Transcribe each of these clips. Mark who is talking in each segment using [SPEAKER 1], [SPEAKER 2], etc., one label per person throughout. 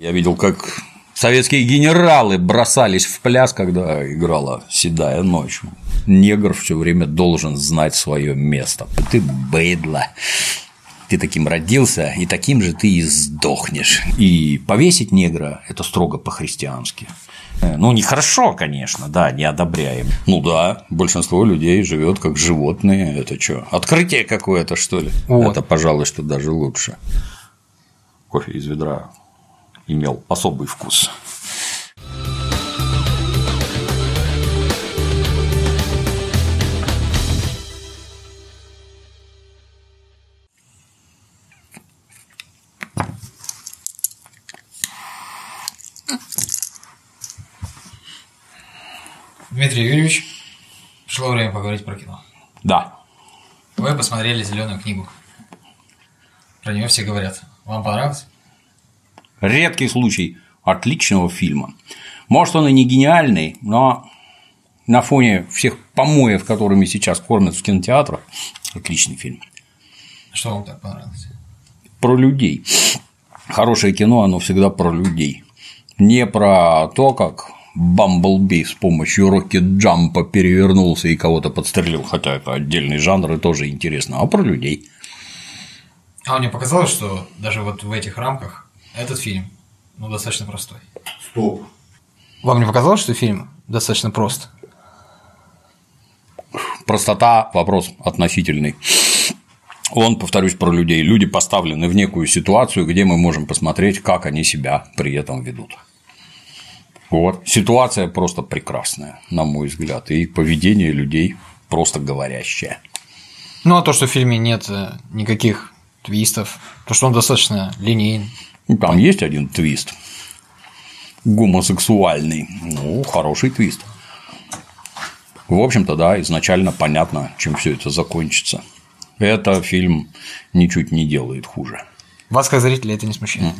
[SPEAKER 1] Я видел, как советские генералы бросались в пляс, когда играла «Седая ночь». Негр все время должен знать свое место. Ты быдло. Ты таким родился, и таким же ты и сдохнешь. И повесить негра – это строго по-христиански. Ну, нехорошо, конечно, да, не одобряем. Ну да, большинство людей живет как животные. Это что, открытие какое-то, что ли? Вот. Это, пожалуй, что даже лучше. Кофе из ведра имел особый вкус.
[SPEAKER 2] Дмитрий Юрьевич, пришло время поговорить про кино.
[SPEAKER 1] Да.
[SPEAKER 2] Вы посмотрели «Зеленую книгу». Про нее все говорят. Вам понравилось?
[SPEAKER 1] Редкий случай отличного фильма. Может, он и не гениальный, но на фоне всех помоев, которыми сейчас кормят в кинотеатрах, отличный фильм.
[SPEAKER 2] Что вам так понравилось?
[SPEAKER 1] Про людей. Хорошее кино, оно всегда про людей. Не про то, как Бамблби с помощью рокет-джампа перевернулся и кого-то подстрелил, хотя это отдельный жанр и тоже интересно, а про людей.
[SPEAKER 2] А мне показалось, что даже вот в этих рамках этот фильм достаточно простой.
[SPEAKER 3] Стоп.
[SPEAKER 2] Вам не показалось, что фильм достаточно прост?
[SPEAKER 1] Простота – вопрос относительный. Он, повторюсь, про людей. Люди поставлены в некую ситуацию, где мы можем посмотреть, как они себя при этом ведут. Вот. Ситуация просто прекрасная, на мой взгляд, и поведение людей просто говорящее.
[SPEAKER 2] Ну, а то, что в фильме нет никаких твистов, то, что он достаточно линейный.
[SPEAKER 1] Там есть один твист гомосексуальный, хороший твист. В общем-то, да, изначально понятно, чем все это закончится. Это фильм ничуть не делает хуже.
[SPEAKER 2] Вас, как зрителя, это не смущает?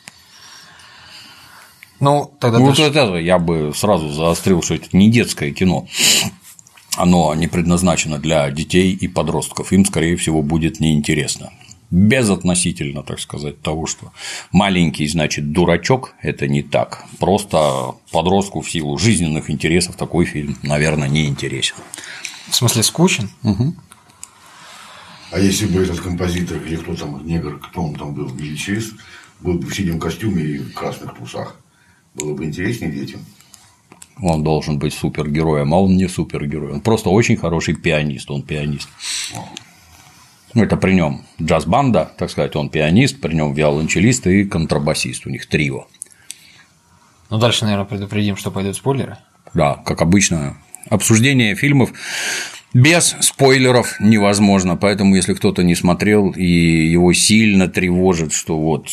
[SPEAKER 2] Тогда
[SPEAKER 1] вот это я бы сразу заострил, что это не детское кино. Оно не предназначено для детей и подростков. Им, скорее всего, будет неинтересно. Безотносительно, так сказать, того, что маленький, значит, дурачок – это не так. Просто подростку в силу жизненных интересов такой фильм, наверное, не интересен.
[SPEAKER 2] В смысле, скучен?
[SPEAKER 1] Угу.
[SPEAKER 3] А если бы этот композитор или кто там, негр, кто он там был, величественный, был бы в синем костюме и в красных трусах, было бы интереснее детям?
[SPEAKER 1] Он должен быть супергероем, а он не супергерой. Он просто очень хороший пианист, он пианист. Это при нем джаз-банда, так сказать, он пианист, при нем виолончелист и контрабасист, у них трио.
[SPEAKER 2] Дальше, наверное, предупредим, что пойдут спойлеры.
[SPEAKER 1] Да, как обычно, обсуждение фильмов без спойлеров невозможно, поэтому если кто-то не смотрел и его сильно тревожит, что вот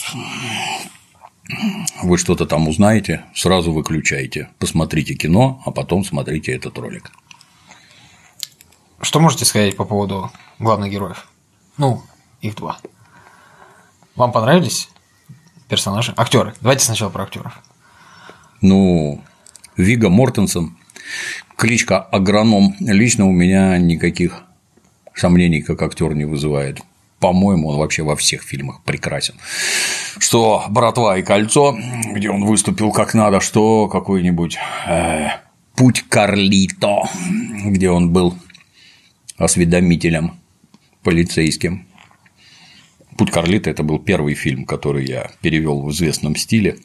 [SPEAKER 1] вы что-то там узнаете, сразу выключайте, посмотрите кино, а потом смотрите этот ролик.
[SPEAKER 2] Что можете сказать по поводу главных героев? Их два. Вам понравились персонажи? Актеры. Давайте сначала про актеров.
[SPEAKER 1] Вигго Мортенсен, кличка Агроном, лично у меня никаких сомнений как актер не вызывает. По-моему, он вообще во всех фильмах прекрасен. Что «Братва и кольцо», где он выступил как надо, что какой-нибудь «Путь Карлито», где он был осведомителем полицейским. «Путь Карлито» – это был первый фильм, который я перевел в известном стиле.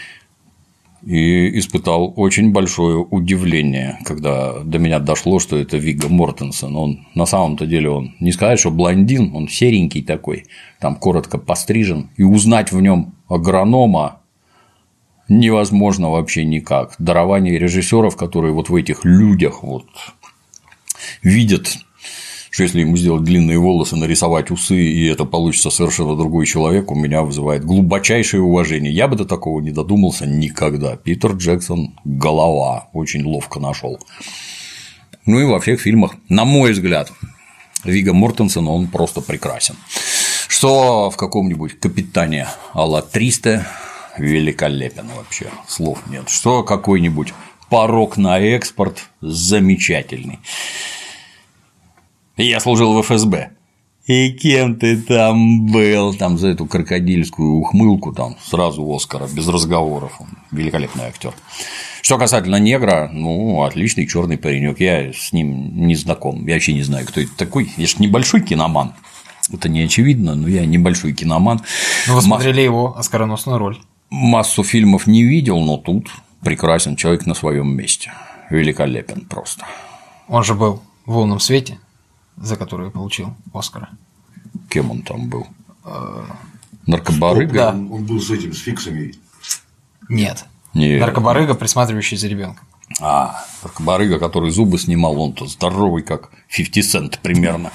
[SPEAKER 1] И испытал очень большое удивление, когда до меня дошло, что это Вигго Мортенсен. Он на самом-то деле он не сказать, что блондин, он серенький такой, там коротко пострижен, и узнать в нем агронома невозможно вообще никак. Дарование режиссеров, которые вот в этих людях вот видят, что если ему сделать длинные волосы, нарисовать усы, и это получится совершенно другой человек, у меня вызывает глубочайшее уважение. Я бы до такого не додумался никогда. Питер Джексон – голова, очень ловко нашел. И во всех фильмах, на мой взгляд, Вигго Мортенсен, он просто прекрасен. Что в каком-нибудь «Капитане а-ла 300» великолепен вообще, слов нет. Что какой-нибудь «Порок на экспорт» замечательный. Я служил в ФСБ, И кем ты там был? Там за эту крокодильскую ухмылку там сразу Оскара, без разговоров. Он великолепный актер. Что касательно негра, ну, отличный черный паренек. Я с ним не знаком. Я вообще не знаю, кто это такой. Я же небольшой киноман. Это не очевидно, но я небольшой киноман.
[SPEAKER 2] Ну, вы смотрели его оскароносную роль.
[SPEAKER 1] Массу фильмов не видел, но тут прекрасен человек на своем месте. Великолепен просто.
[SPEAKER 2] Он же был в «Лунном свете», за который получил Оскара.
[SPEAKER 1] Кем он там был? Наркобарыга?
[SPEAKER 2] Да.
[SPEAKER 3] Он был с этим, с фиксами.
[SPEAKER 2] Нет.
[SPEAKER 1] Нет.
[SPEAKER 2] Наркобарыга, присматривающий за ребенком.
[SPEAKER 1] Наркобарыга, который зубы снимал, он-то здоровый, как 50 Cent примерно.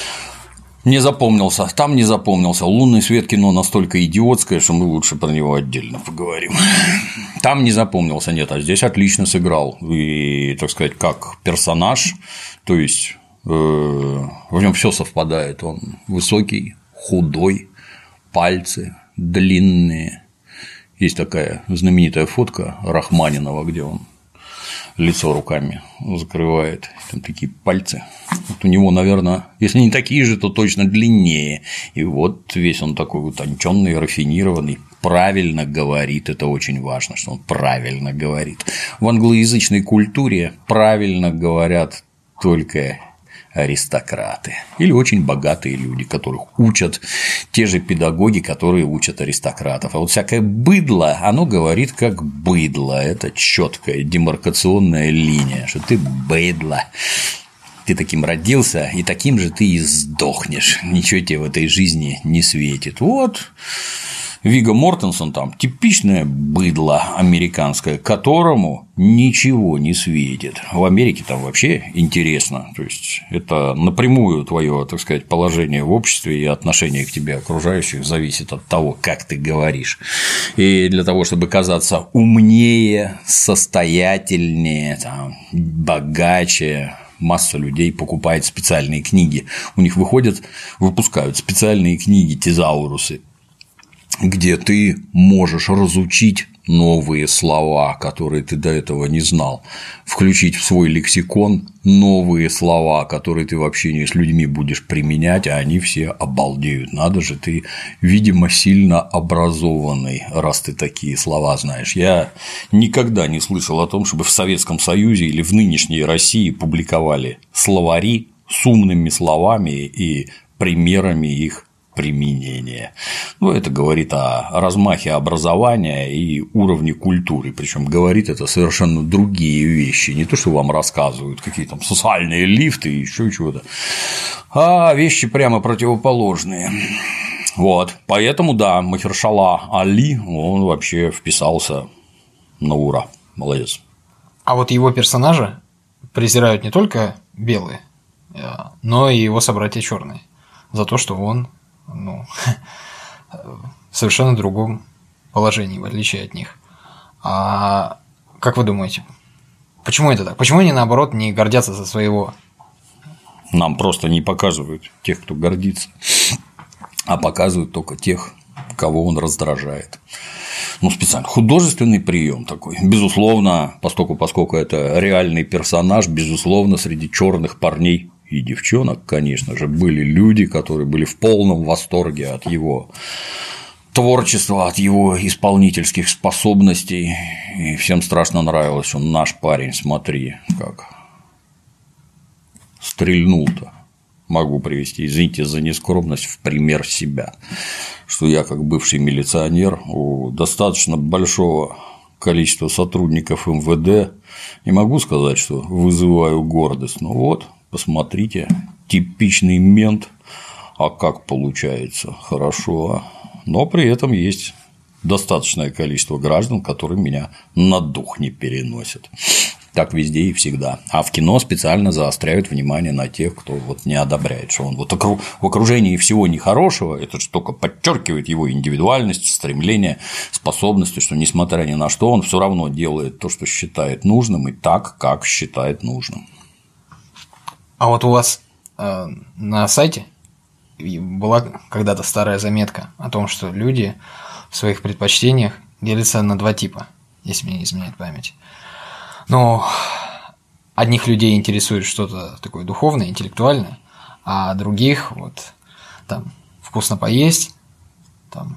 [SPEAKER 1] Не запомнился, там не запомнился. «Лунный свет» кино настолько идиотское, что мы лучше про него отдельно поговорим. Там не запомнился, нет, а здесь отлично сыграл. И, так сказать, как персонаж, то есть в нем все совпадает. Он высокий, худой, пальцы длинные. Есть такая знаменитая фотка Рахманинова, где он лицо руками закрывает, там такие пальцы. Вот у него, наверное, если не такие же, то точно длиннее. И вот весь он такой утонченный, рафинированный, правильно говорит. Это очень важно, что он правильно говорит. В англоязычной культуре правильно говорят только аристократы или очень богатые люди, которых учат те же педагоги, которые учат аристократов. А вот всякое быдло, оно говорит как быдло. Это четкая демаркационная линия, что ты быдло. Ты таким родился, и таким же ты и сдохнешь. Ничего тебе в этой жизни не светит. Вот Вигго Мортенсон там типичное быдло американское, которому ничего не светит. В Америке там вообще интересно. То есть это напрямую твое, так сказать, положение в обществе и отношение к тебе окружающих зависит от того, как ты говоришь. И для того, чтобы казаться умнее, состоятельнее, там, богаче, масса людей покупает специальные книги. У них выпускают специальные книги, тезаурусы, где ты можешь разучить новые слова, которые ты до этого не знал, включить в свой лексикон новые слова, которые ты в общении с людьми будешь применять, а они все обалдеют. Надо же, ты, видимо, сильно образованный, раз ты такие слова знаешь. Я никогда не слышал о том, чтобы в Советском Союзе или в нынешней России публиковали словари с умными словами и примерами их применения. Ну, это говорит о размахе образования и уровне культуры. Причем говорит это совершенно другие вещи. Не то, что вам рассказывают, какие там социальные лифты и еще чего-то, а вещи прямо противоположные. Вот. Поэтому, да, Махершала Али, он вообще вписался на ура. Молодец.
[SPEAKER 2] А вот его персонажа презирают не только белые, но и его собратья черные за то, что он в совершенно другом положении, в отличие от них. А как вы думаете, почему это так? Почему они, наоборот, не гордятся за своего?
[SPEAKER 1] Нам просто не показывают тех, кто гордится, а показывают только тех, кого он раздражает. Ну, специально. Художественный прием такой. Безусловно, поскольку это реальный персонаж, безусловно, среди черных парней и девчонок, конечно же, были люди, которые были в полном восторге от его творчества, от его исполнительских способностей. И всем страшно нравилось, что наш парень, смотри, как стрельнул-то. Могу привести, извините за нескромность, в пример себя, что я, как бывший милиционер, у достаточно большого количества сотрудников МВД не могу сказать, что вызываю гордость. Ну вот, посмотрите, типичный мент, а как получается, хорошо, но при этом есть достаточное количество граждан, которые меня на дух не переносят. Так везде и всегда. А в кино специально заостряют внимание на тех, кто вот не одобряет, что он вот в окружении всего нехорошего, это же только подчеркивает его индивидуальность, стремление, способности, что несмотря ни на что, он все равно делает то, что считает нужным, и так, как считает нужным.
[SPEAKER 2] А вот у вас на сайте была когда-то старая заметка о том, что люди в своих предпочтениях делятся на два типа, если мне не изменяет память. Но одних людей интересует что-то такое духовное, интеллектуальное, а других вот там вкусно поесть, там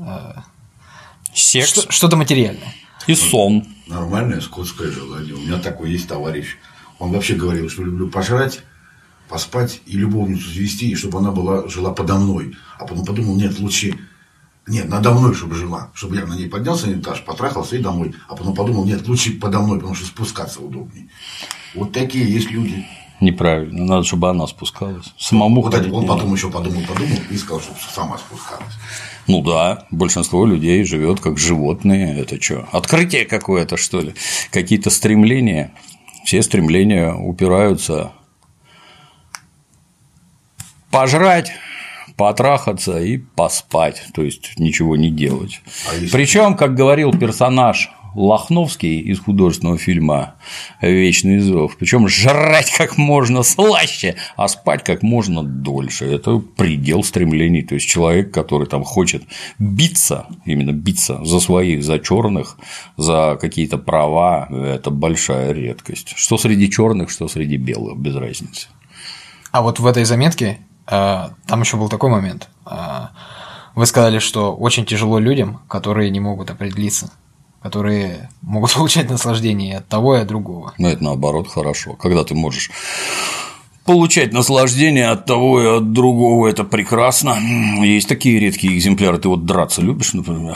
[SPEAKER 1] секс
[SPEAKER 2] что-то материальное.
[SPEAKER 1] и сон.
[SPEAKER 3] Нормальное скотское желание. У меня такой есть товарищ. Он вообще говорил, что люблю пожрать, поспать и любовницу завести, и чтобы она жила подо мной. А потом подумал, нет, надо мной, чтобы жила. Чтобы я на ней поднялся на этаж, потрахался и домой. А потом подумал, нет, лучше подо мной, потому что спускаться удобнее. Вот такие есть люди.
[SPEAKER 1] Неправильно. Надо, чтобы она спускалась. Самому
[SPEAKER 3] Вот
[SPEAKER 1] ходить
[SPEAKER 3] это, он
[SPEAKER 1] не
[SPEAKER 3] потом
[SPEAKER 1] надо.
[SPEAKER 3] еще подумал и сказал, чтобы сама спускалась.
[SPEAKER 1] Ну да, большинство людей живет как животные. Это что? Открытие какое-то, что ли? Какие-то стремления. Все стремления упираются пожрать, потрахаться и поспать, то есть ничего не делать. Причем, как говорил персонаж Лохновский из художественного фильма «Вечный зов», причем жрать как можно слаще, а спать как можно дольше. Это предел стремлений. То есть человек, который там хочет биться, именно биться за своих, за черных, за какие-то права, это большая редкость. Что среди черных, что среди белых, без разницы.
[SPEAKER 2] А вот в этой заметке там еще был такой момент. Вы сказали, что очень тяжело людям, которые не могут определиться, которые могут получать наслаждение и от того, и от другого.
[SPEAKER 1] Но это наоборот хорошо. Когда ты можешь получать наслаждение от того и от другого, это прекрасно. Есть такие редкие экземпляры. Ты вот драться любишь, например?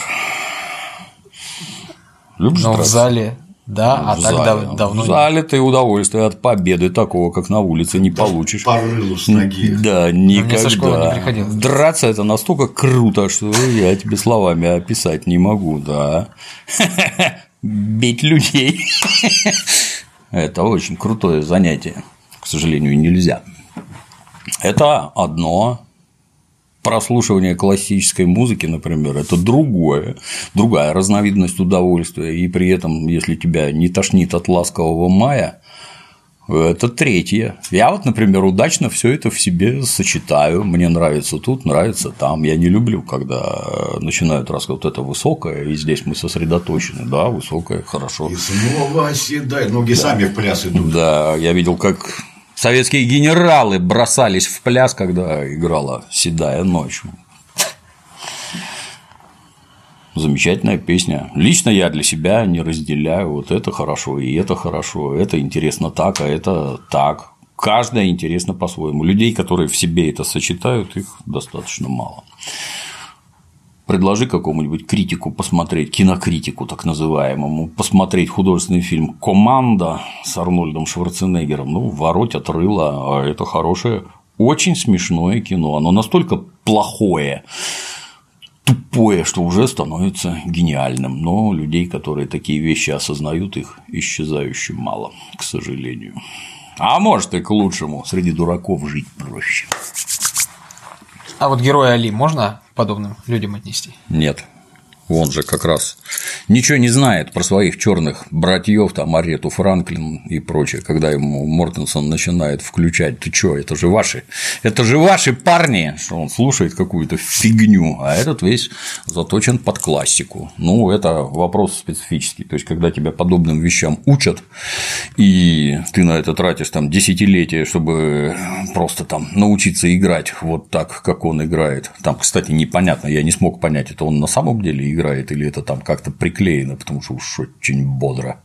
[SPEAKER 1] Любишь
[SPEAKER 2] Но
[SPEAKER 1] драться?
[SPEAKER 2] в зале, да,
[SPEAKER 1] В
[SPEAKER 2] так
[SPEAKER 1] зале.
[SPEAKER 2] давно.
[SPEAKER 1] В зале ты удовольствие от победы такого, как на улице, не получишь.
[SPEAKER 3] По рылу с ноги.
[SPEAKER 1] Да,
[SPEAKER 2] мне со школы не
[SPEAKER 1] никогда.
[SPEAKER 2] приходилось.
[SPEAKER 1] Драться – это настолько круто, что я тебе словами описать не могу, да. Бить людей – это очень крутое занятие. К сожалению, нельзя. Это одно. Прослушивание классической музыки, например, это другая разновидность удовольствия, и при этом, если тебя не тошнит от ласкового мая, это третье. Я вот, например, удачно все это в себе сочетаю. Мне нравится тут, нравится там. Я не люблю, когда начинают рассказывать, вот это высокое, и здесь мы сосредоточены. Да, высокое, хорошо.
[SPEAKER 3] И снова оседай. Ноги сами в пляс идут.
[SPEAKER 1] Да, я видел, как советские генералы бросались в пляс, когда играла «Седая ночь». Замечательная песня. Лично я для себя не разделяю. Вот это хорошо, и это хорошо. Это интересно так, а это так. Каждое интересно по-своему. Людей, которые в себе это сочетают, их достаточно мало. Предложи какому-нибудь критику посмотреть, кинокритику так называемому, посмотреть художественный фильм «Команда» с Арнольдом Шварценеггером. Ну, воротят рыло, а это хорошее, очень смешное кино. Оно настолько плохое, тупое, что уже становится гениальным. Но людей, которые такие вещи осознают, их исчезающе мало, к сожалению. А может, и к лучшему. Среди дураков жить проще.
[SPEAKER 2] А вот героя Али можно к подобным людям отнести?
[SPEAKER 1] Нет. Он же как раз ничего не знает про своих черных братьев, там Арету Франклин и прочее, когда ему Мортенсон начинает включать: ты чё, это же ваши парни, что он слушает какую-то фигню, а этот весь заточен под классику. Ну, это вопрос специфический, то есть, когда тебя подобным вещам учат, и ты на это тратишь там десятилетия, чтобы просто там научиться играть вот так, как он играет. Там, кстати, непонятно, я не смог понять, это он на самом деле играет или это там как-то приклеено, потому что уж очень бодро.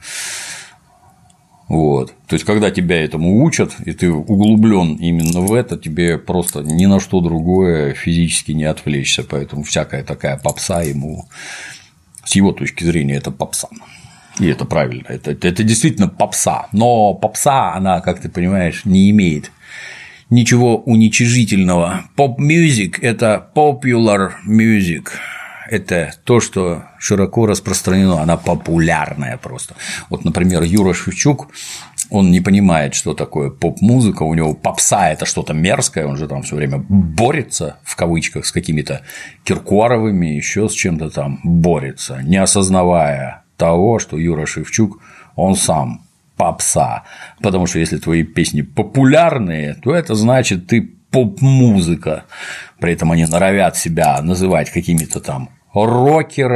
[SPEAKER 1] Вот. То есть, когда тебя этому учат, и ты углублен именно в это, тебе просто ни на что другое физически не отвлечься. Поэтому всякая такая попса ему, с его точки зрения, это попса. И это правильно. Это действительно попса. Но попса, она, как ты понимаешь, не имеет ничего уничижительного. Поп-мюзик – это popular music. Это то, что широко распространено, она популярная просто. Вот, например, Юра Шевчук, он не понимает, что такое поп-музыка, у него попса – это что-то мерзкое, он же там все время борется, в кавычках, с какими-то Киркоровыми, еще с чем-то там борется, не осознавая того, что Юра Шевчук, он сам попса. Потому что если твои песни популярные, то это значит, ты поп-музыка. При этом они норовят себя называть какими-то там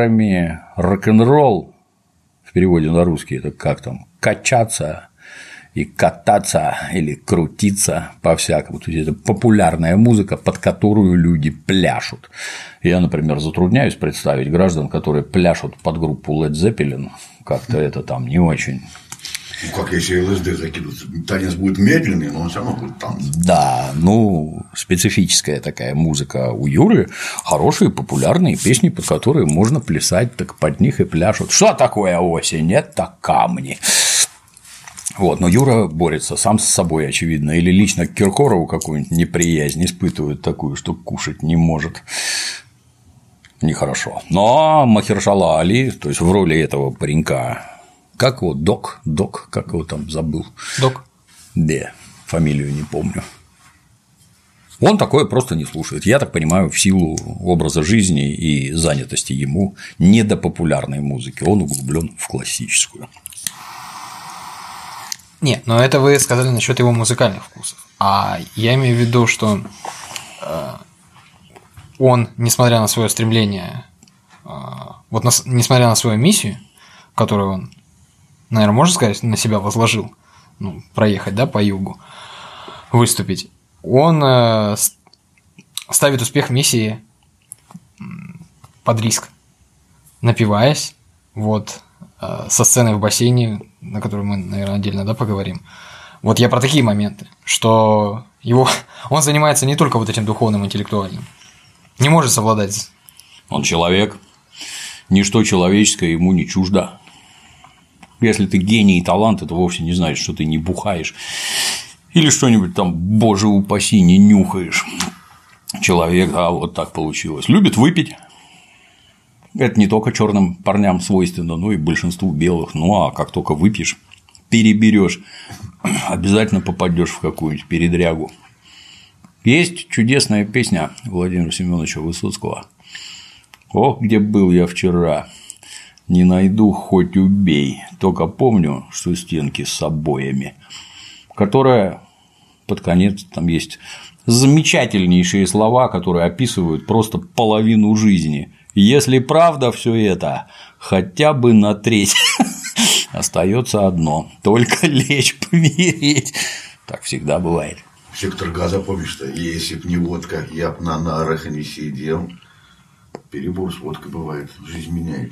[SPEAKER 1] рокерами, рок-н-ролл в переводе на русский это как там, качаться и кататься или крутиться по-всякому. То есть это популярная музыка, под которую люди пляшут. Я, например, затрудняюсь представить граждан, которые пляшут под группу Led Zeppelin. Как-то это там не очень.
[SPEAKER 3] Ну, как если ЛСД закидываться, танец будет медленный, но он все равно будет танец.
[SPEAKER 1] Да, ну, специфическая такая музыка у Юры, хорошие популярные песни, под которые можно плясать, так под них и пляшут. Что такое осень? Это камни. Вот, но Юра борется сам с собой, очевидно, или лично к Киркорову какую-нибудь неприязнь испытывает такую, что кушать не может. Нехорошо. Но Махершала Али, то есть в роли этого паренька. Как его? Док, как его там забыл?
[SPEAKER 2] Док?
[SPEAKER 1] Да, фамилию не помню. Он такое просто не слушает. Я так понимаю, в силу образа жизни и занятости ему не до популярной музыки. Он углублен в классическую.
[SPEAKER 2] Нет, но это вы сказали насчет его музыкальных вкусов. А я имею в виду, что он, несмотря на свое стремление, несмотря на свою миссию, которую он, наверное, можно сказать, на себя возложил, ну, проехать, да, по югу, выступить, он ставит успех миссии под риск, напиваясь, вот, со сцены в бассейне, на которой мы, наверное, отдельно, да, поговорим. Вот я про такие моменты, что он занимается не только вот этим духовным, интеллектуальным, не может совладать.
[SPEAKER 1] Он человек, ничто человеческое ему не чуждо. Если ты гений и талант, это вовсе не значит, что ты не бухаешь или что-нибудь там, боже упаси, не нюхаешь. Человек, вот так получилось, любит выпить. Это не только черным парням свойственно, но и большинству белых. Ну а как только выпьешь, переберешь, обязательно попадешь в какую-нибудь передрягу. Есть чудесная песня Владимира Семеновича Высоцкого. Ох, где был я вчера, не найду, хоть убей, только помню, что стенки с обоями, которая под конец там есть замечательнейшие слова, которые описывают просто половину жизни. Если правда все это, хотя бы на треть, остается одно – только лечь помереть. Так всегда бывает.
[SPEAKER 3] Сектор газа, помнишь, что если б не водка, я б на нарах не сидел. Перебор с водкой бывает, жизнь меняет.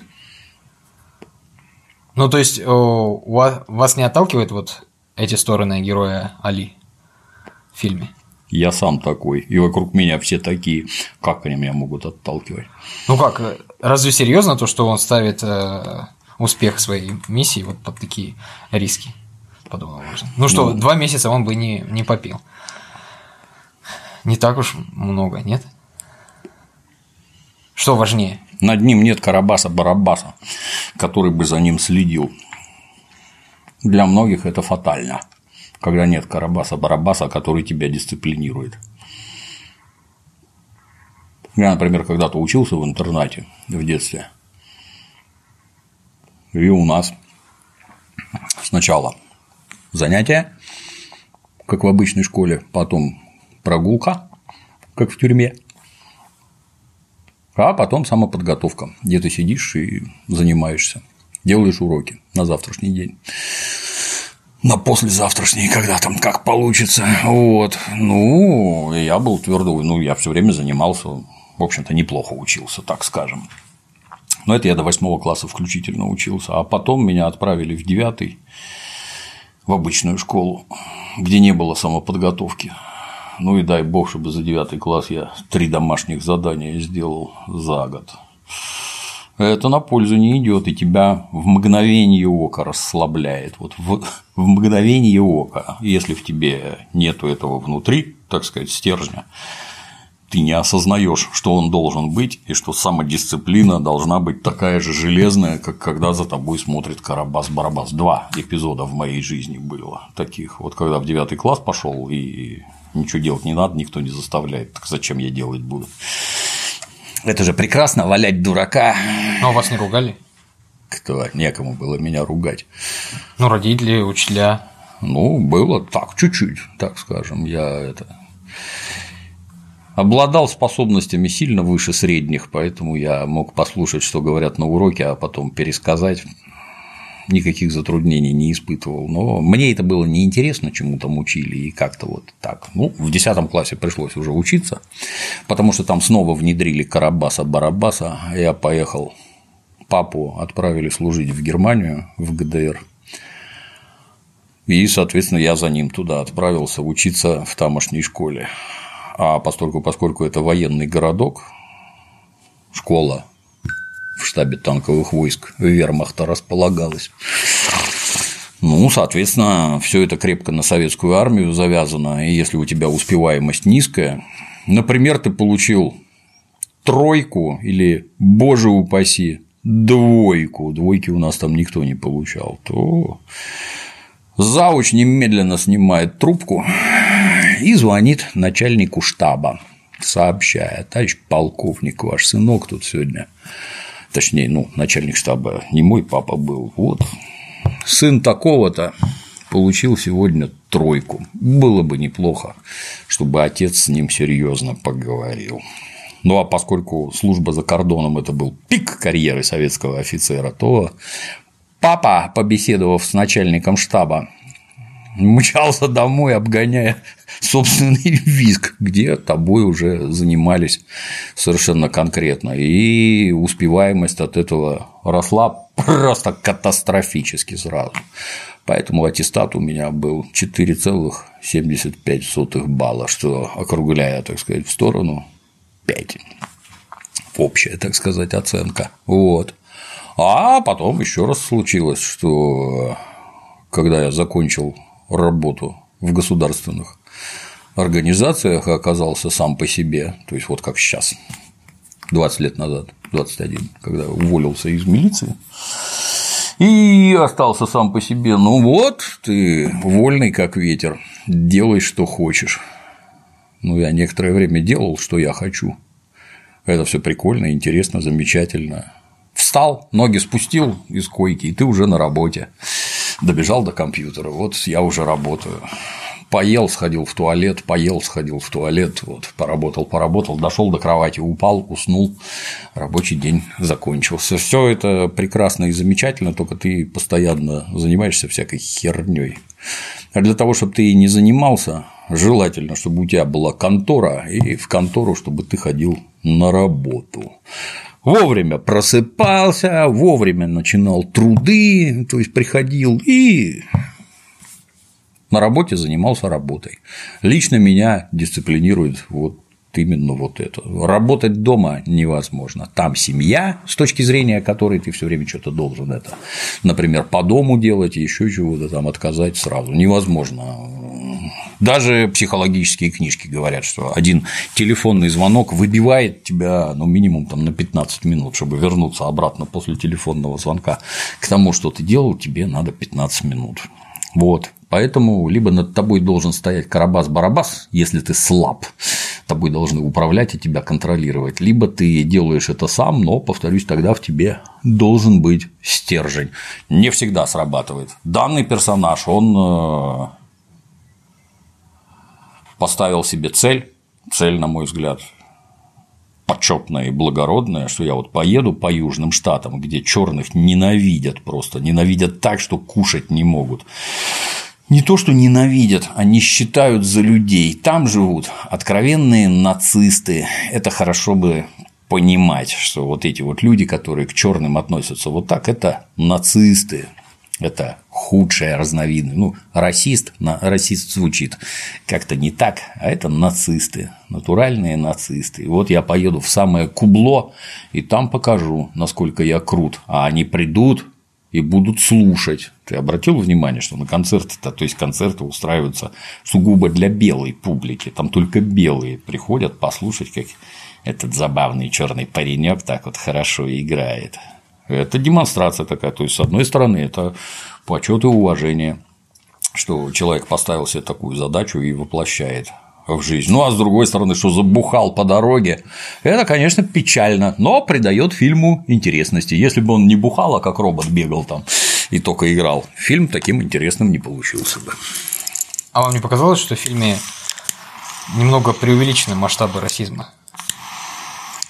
[SPEAKER 2] Ну, то есть, вас не отталкивает вот эти стороны героя Али в фильме?
[SPEAKER 1] Я сам такой, и вокруг меня все такие. Как они меня могут отталкивать?
[SPEAKER 2] Ну как, разве серьезно то, что он ставит успех своей миссии вот под такие риски? Подумал важно. Ну что, 2 месяца он бы не попил. Не так уж много, нет? Что важнее?
[SPEAKER 1] Над ним нет Карабаса-Барабаса, который бы за ним следил. Для многих это фатально, когда нет Карабаса-Барабаса, который тебя дисциплинирует. Я, например, когда-то учился в интернате в детстве, и у нас сначала занятия, как в обычной школе, потом прогулка, как в тюрьме, а потом самоподготовка, где ты сидишь и занимаешься, делаешь уроки на завтрашний день, на послезавтрашний, когда там как получится. Вот. Ну, я был твердо, я все время занимался, в общем-то, неплохо учился, так скажем. Но это я до 8 класса включительно учился, а потом меня отправили в 9 в обычную школу, где не было самоподготовки. Ну и дай бог, чтобы за 9 класс я 3 домашних задания сделал за год. Это на пользу не идет, и тебя в мгновение ока расслабляет. Вот в мгновение ока, если в тебе нету этого внутри, так сказать, стержня, ты не осознаешь, что он должен быть, и что самодисциплина должна быть такая же железная, как когда за тобой смотрит Карабас-Барабас. 2 эпизода в моей жизни было таких. Вот когда в 9 класс пошел и ничего делать не надо, никто не заставляет, так зачем я делать буду? Это же прекрасно, валять дурака.
[SPEAKER 2] А вас не ругали?
[SPEAKER 1] Кто? Некому было меня ругать.
[SPEAKER 2] Ну, родители, учителя.
[SPEAKER 1] Ну, было так, чуть-чуть, так скажем. Я обладал способностями сильно выше средних, поэтому я мог послушать, что говорят на уроке, а потом пересказать. никаких затруднений не испытывал. Но мне это было неинтересно, чему там учили, и как-то вот так. Ну, в 10 классе пришлось уже учиться, потому что там снова внедрили Карабаса-Барабаса. Я поехал, папу отправили служить в Германию, в ГДР. И, соответственно, я за ним туда отправился учиться в тамошней школе. А поскольку это военный городок, школа в штабе танковых войск вермахта располагалась. Ну, соответственно, все это крепко на советскую армию завязано. И если у тебя успеваемость низкая, например, ты получил 3 или, боже упаси, 2, двойки у нас там никто не получал, то зауч немедленно снимает трубку и звонит начальнику штаба, сообщая: товарищ полковник, ваш сынок тут сегодня, точнее, начальник штаба не мой папа был, вот, сын такого-то получил сегодня 3. Было бы неплохо, чтобы отец с ним серьезно поговорил. Ну, а поскольку служба за кордоном – это был пик карьеры советского офицера, то папа, побеседовав с начальником штаба, мчался домой, обгоняя собственный визг, где тобой уже занимались совершенно конкретно. И успеваемость от этого росла просто катастрофически сразу. Поэтому аттестат у меня был 4,75 балла, что, округляя, так сказать, в сторону, 5. Общая, так сказать, оценка. Вот. А потом еще раз случилось, что когда я закончил работу в государственных организациях и оказался сам по себе, то есть вот как сейчас, 20 лет назад, 21, когда уволился из милиции и остался сам по себе, ну вот, ты вольный как ветер, делай, что хочешь. Ну, я некоторое время делал, что я хочу. Это все прикольно, интересно, замечательно. Встал, ноги спустил из койки, и ты уже на работе. Добежал до компьютера, вот я уже работаю. Поел, сходил в туалет, вот, поработал, дошел до кровати, упал, уснул, рабочий день закончился. Все это прекрасно и замечательно, только ты постоянно занимаешься всякой херней. А для того, чтобы ты не занимался, желательно, чтобы у тебя была контора, и в контору, чтобы ты ходил на работу. Вовремя просыпался, вовремя начинал труды, то есть приходил и на работе занимался работой. Лично меня дисциплинирует вот именно вот это. Работать дома невозможно. Там семья, с точки зрения которой ты все время что-то должен это, например, по дому делать, еще чего-то там отказать сразу. Невозможно. Даже психологические книжки говорят, что один телефонный звонок выбивает тебя, минимум там на 15 минут, чтобы вернуться обратно после телефонного звонка к тому, что ты делал, тебе надо 15 минут. Вот. Поэтому либо над тобой должен стоять Карабас-Барабас, если ты слаб, тобой должны управлять и тебя контролировать, либо ты делаешь это сам, но, повторюсь, тогда в тебе должен быть стержень. Не всегда срабатывает. Данный персонаж, он поставил себе цель, на мой взгляд, почетная и благородная, что я вот поеду по южным штатам, где черных ненавидят просто, ненавидят так, что кушать не могут. Не то, что ненавидят, они считают за людей. Там живут откровенные нацисты. Это хорошо бы понимать, что вот эти вот люди, которые к черным относятся вот так, это нацисты. Это худшая разновидность. Расист звучит как-то не так, а это нацисты, натуральные нацисты. И вот я поеду в самое кубло, и там покажу, насколько я крут. А они придут и будут слушать. Ты обратил внимание, что на концерты-то, то есть концерты устраиваются сугубо для белой публики, там только белые приходят послушать, как этот забавный черный паренек так вот хорошо играет. Это демонстрация такая, то есть, с одной стороны, это почет и уважение, что человек поставил себе такую задачу и воплощает в жизнь. Ну, а с другой стороны, что забухал по дороге, это, конечно, печально, но придает фильму интересности. Если бы он не бухал, а как робот бегал там и только играл, фильм таким интересным не получился бы.
[SPEAKER 2] А вам не показалось, что в фильме немного преувеличены масштабы расизма?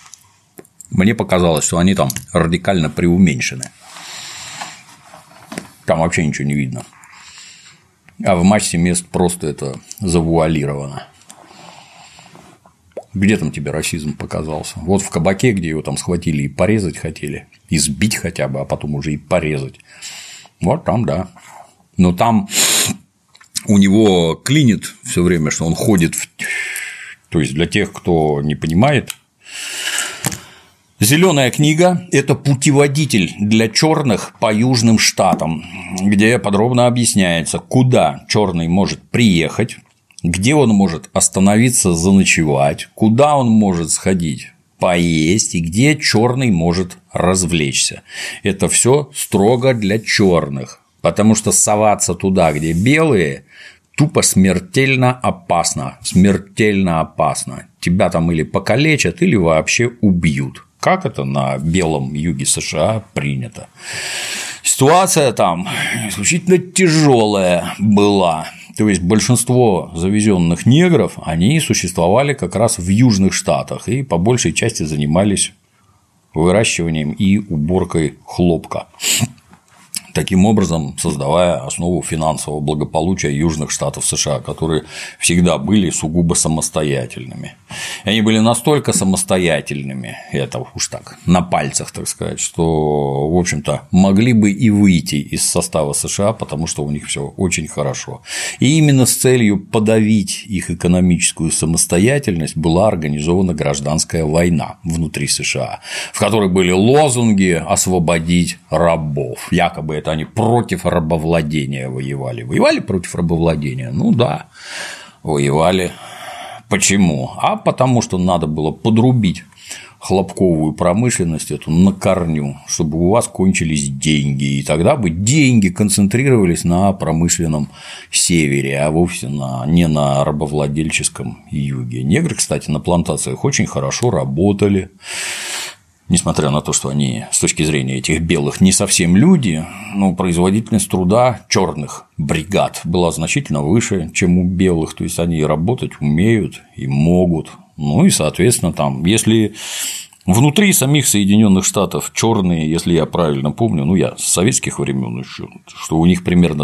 [SPEAKER 1] Мне показалось, что они там радикально преуменьшены. Там вообще ничего не видно. А в массе мест просто это завуалировано. Где там тебе расизм показался? Вот в кабаке, где его там схватили и порезать хотели, избить хотя бы, а потом уже и порезать. Вот там, да. Но там у него клинит все время, что он ходит То есть для тех, кто не понимает, Зеленая книга – это путеводитель для черных по южным штатам, где подробно объясняется, куда черный может приехать, где он может остановиться заночевать, куда он может сходить поесть и где черный может развлечься. Это все строго для черных, потому что соваться туда, где белые, тупо смертельно опасно. Смертельно опасно. Тебя там или покалечат, или вообще убьют. Как это на белом юге США принято. Ситуация там исключительно тяжелая была. То есть большинство завезенных негров, они существовали как раз в южных штатах и по большей части занимались выращиванием и уборкой хлопка. Таким образом, создавая основу финансового благополучия южных штатов США, которые всегда были сугубо самостоятельными. И они были настолько самостоятельными, это уж так, на пальцах, так сказать, что, в общем-то, могли бы и выйти из состава США, потому что у них все очень хорошо. И именно с целью подавить их экономическую самостоятельность была организована гражданская война внутри США, в которой были лозунги «освободить рабов». Якобы это они против рабовладения воевали. Воевали против рабовладения? Ну да, воевали. Почему? А потому что надо было подрубить хлопковую промышленность эту на корню, чтобы у вас кончились деньги, и тогда бы деньги концентрировались на промышленном севере, а вовсе не на рабовладельческом юге. Негры, кстати, на плантациях очень хорошо работали. Несмотря на то, что они с точки зрения этих белых не совсем люди, но производительность труда черных бригад была значительно выше, чем у белых, то есть они работать умеют и могут. Ну и, соответственно, там, если внутри самих Соединенных Штатов черные, если я правильно помню, ну я с советских времен еще, что у них примерно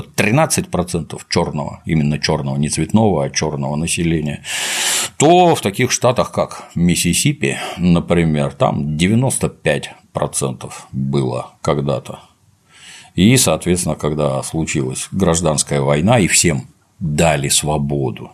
[SPEAKER 1] 13% черного, именно черного, не цветного, а черного населения, то в таких штатах, как Миссисипи, например, там 95% было когда-то. И, соответственно, когда случилась гражданская война и всем дали свободу,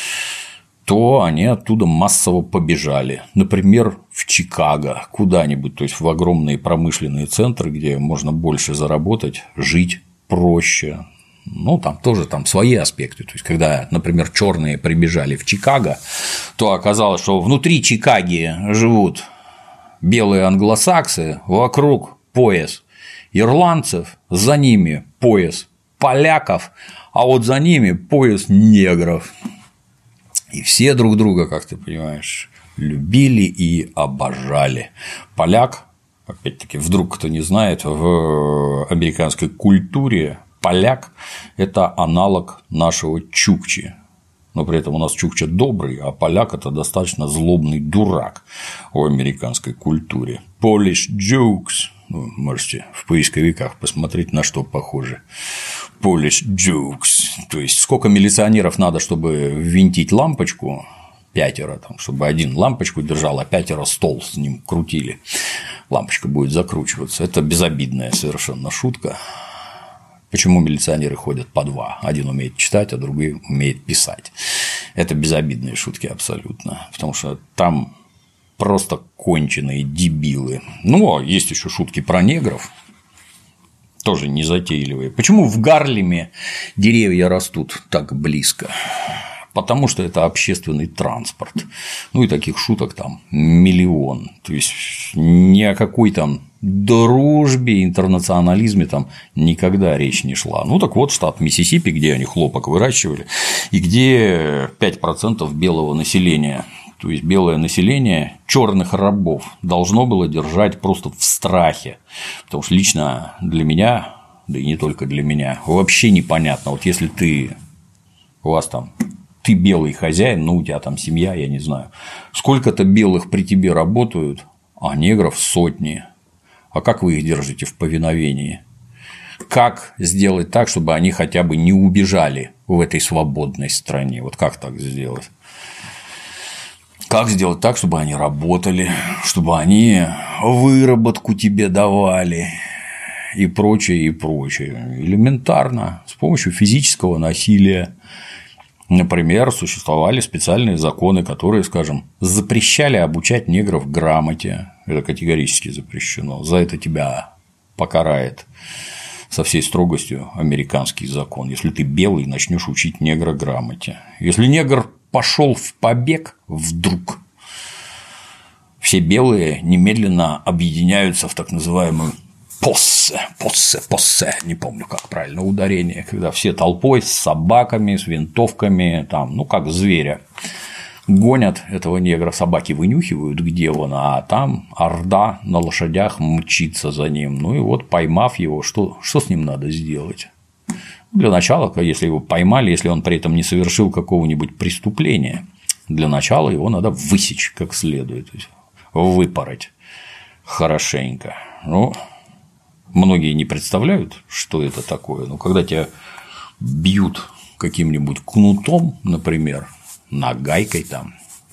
[SPEAKER 1] то они оттуда массово побежали. Например, в Чикаго, куда-нибудь, то есть в огромные промышленные центры, где можно больше заработать, жить проще. Ну, там тоже там свои аспекты. То есть, когда, например, черные прибежали в Чикаго, то оказалось, что внутри Чикаги живут белые англосаксы, вокруг пояс ирландцев, за ними пояс поляков, а вот за ними пояс негров. И все друг друга, как ты понимаешь, любили и обожали. Поляк, опять-таки, вдруг кто не знает, в американской культуре поляк – это аналог нашего чукчи. Но при этом у нас чукча добрый, а поляк – это достаточно злобный дурак в американской культуре. Polish jokes. Вы можете в поисковиках посмотреть, на что похоже. Polish jokes. То есть, сколько милиционеров надо, чтобы ввинтить лампочку, 5, там, чтобы один лампочку держал, а 5 стол с ним крутили. Лампочка будет закручиваться. Это безобидная совершенно шутка. Почему милиционеры ходят по 2? Один умеет читать, а другой умеет писать. Это безобидные шутки абсолютно. Потому что там просто конченые дебилы. Ну, а есть еще шутки про негров. Тоже незатейливые. Почему в Гарлеме деревья растут так близко? Потому что это общественный транспорт. Ну и таких шуток там миллион. То есть ни о какой там дружбе, интернационализме там никогда речь не шла. Ну так вот, штат Миссисипи, где они хлопок выращивали, и где 5% белого населения. То есть белое население черных рабов должно было держать просто в страхе. Потому что лично для меня, да и не только для меня, вообще непонятно. Вот если у вас там ты белый хозяин, ну у тебя там семья, я не знаю, сколько-то белых при тебе работают, а негров сотни. А как вы их держите в повиновении? Как сделать так, чтобы они хотя бы не убежали в этой свободной стране? Вот как так сделать? Как сделать так, чтобы они работали, чтобы они выработку тебе давали и прочее, и прочее. Элементарно, с помощью физического насилия. Например, существовали специальные законы, которые, скажем, запрещали обучать негров грамоте. Это категорически запрещено. За это тебя покарает со всей строгостью американский закон. Если ты белый, начнешь учить негра грамоте. Если негр пошел в побег вдруг, все белые немедленно объединяются в так называемую поссе, не помню, как правильно ударение, когда все толпой с собаками, с винтовками, там, ну, как зверя, гонят этого негра, собаки вынюхивают, где он, а там орда на лошадях мчится за ним. Ну и вот, поймав его, что с ним надо сделать? Для начала, если его поймали, если он при этом не совершил какого-нибудь преступления, для начала его надо высечь как следует, то есть выпороть хорошенько. Ну, многие не представляют, что это такое, но когда тебя бьют каким-нибудь кнутом, например, нагайкой там,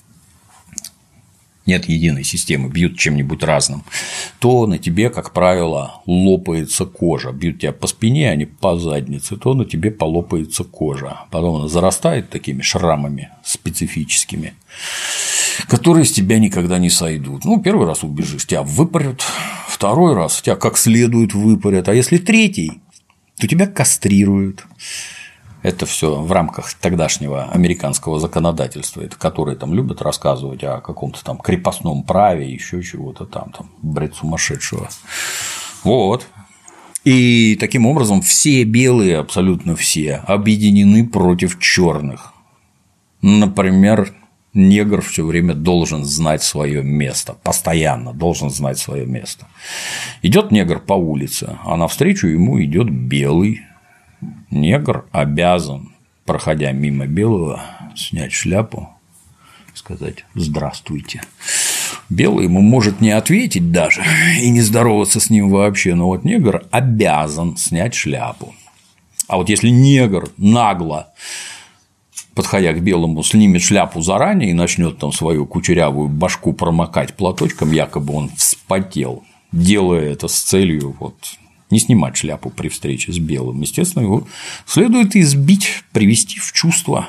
[SPEAKER 1] нет единой системы, бьют чем-нибудь разным, то на тебе, как правило, лопается кожа. Бьют тебя по спине, а не по заднице, то на тебе полопается кожа. Потом она зарастает такими шрамами специфическими, которые с тебя никогда не сойдут. Ну, первый раз убежишь, тебя выпарят, второй раз тебя как следует выпарят, а если третий, то тебя кастрируют. Это все в рамках тогдашнего американского законодательства, это которые там любят рассказывать о каком-то там крепостном праве, еще чего-то там бред сумасшедшего. Вот. И таким образом все белые, абсолютно все, объединены против черных. Например, негр все время должен знать свое место, постоянно должен знать свое место. Идет негр по улице, а навстречу ему идет белый. Негр обязан, проходя мимо белого, снять шляпу, сказать «здравствуйте». Белый ему может не ответить даже и не здороваться с ним вообще, но вот негр обязан снять шляпу. А вот если негр нагло, подходя к белому, снимет шляпу заранее и начнет там свою кучерявую башку промокать платочком, якобы он вспотел, делая это с целью вот не снимать шляпу при встрече с белым, естественно, его следует избить, привести в чувство.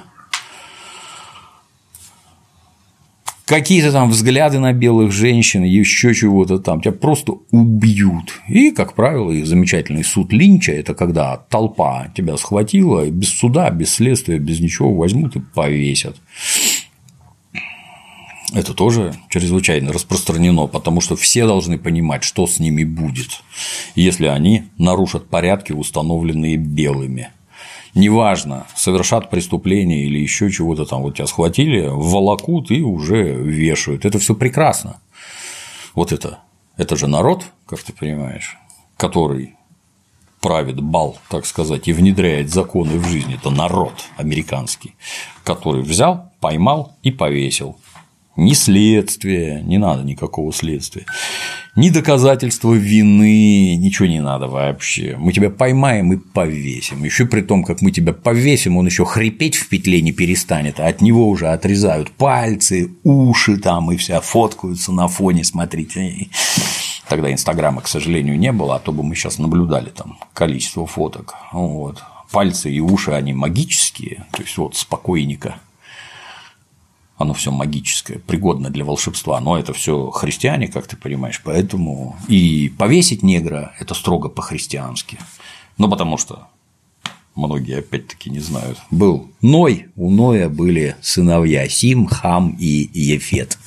[SPEAKER 1] Какие-то там взгляды на белых женщин, еще чего-то там, тебя просто убьют. И, как правило, их замечательный суд Линча – это когда толпа тебя схватила, без суда, без следствия, без ничего возьмут и повесят. Это тоже чрезвычайно распространено, потому что все должны понимать, что с ними будет, если они нарушат порядки, установленные белыми. Неважно, совершат преступление или еще чего-то там, вот тебя схватили, волокут и уже вешают. Это все прекрасно. Вот это же народ, как ты понимаешь, который правит бал, так сказать, и внедряет законы в жизнь. Это народ американский, который взял, поймал и повесил. Ни следствия, не надо никакого следствия, ни доказательства вины, ничего не надо вообще. Мы тебя поймаем и повесим. Еще при том, как мы тебя повесим, он еще хрипеть в петле не перестанет, а от него уже отрезают пальцы, уши там и вся фоткаются на фоне, смотрите. Тогда Инстаграма, к сожалению, не было, а то бы мы сейчас наблюдали там количество фоток. Вот. Пальцы и уши, они магические, то есть вот спокойненько. Оно все магическое, пригодно для волшебства, но это все христиане, как ты понимаешь, поэтому и повесить негра – это строго по-христиански. Ну, потому что многие опять-таки не знают. Был Ной, у Ноя были сыновья Сим, Хам и Ефет.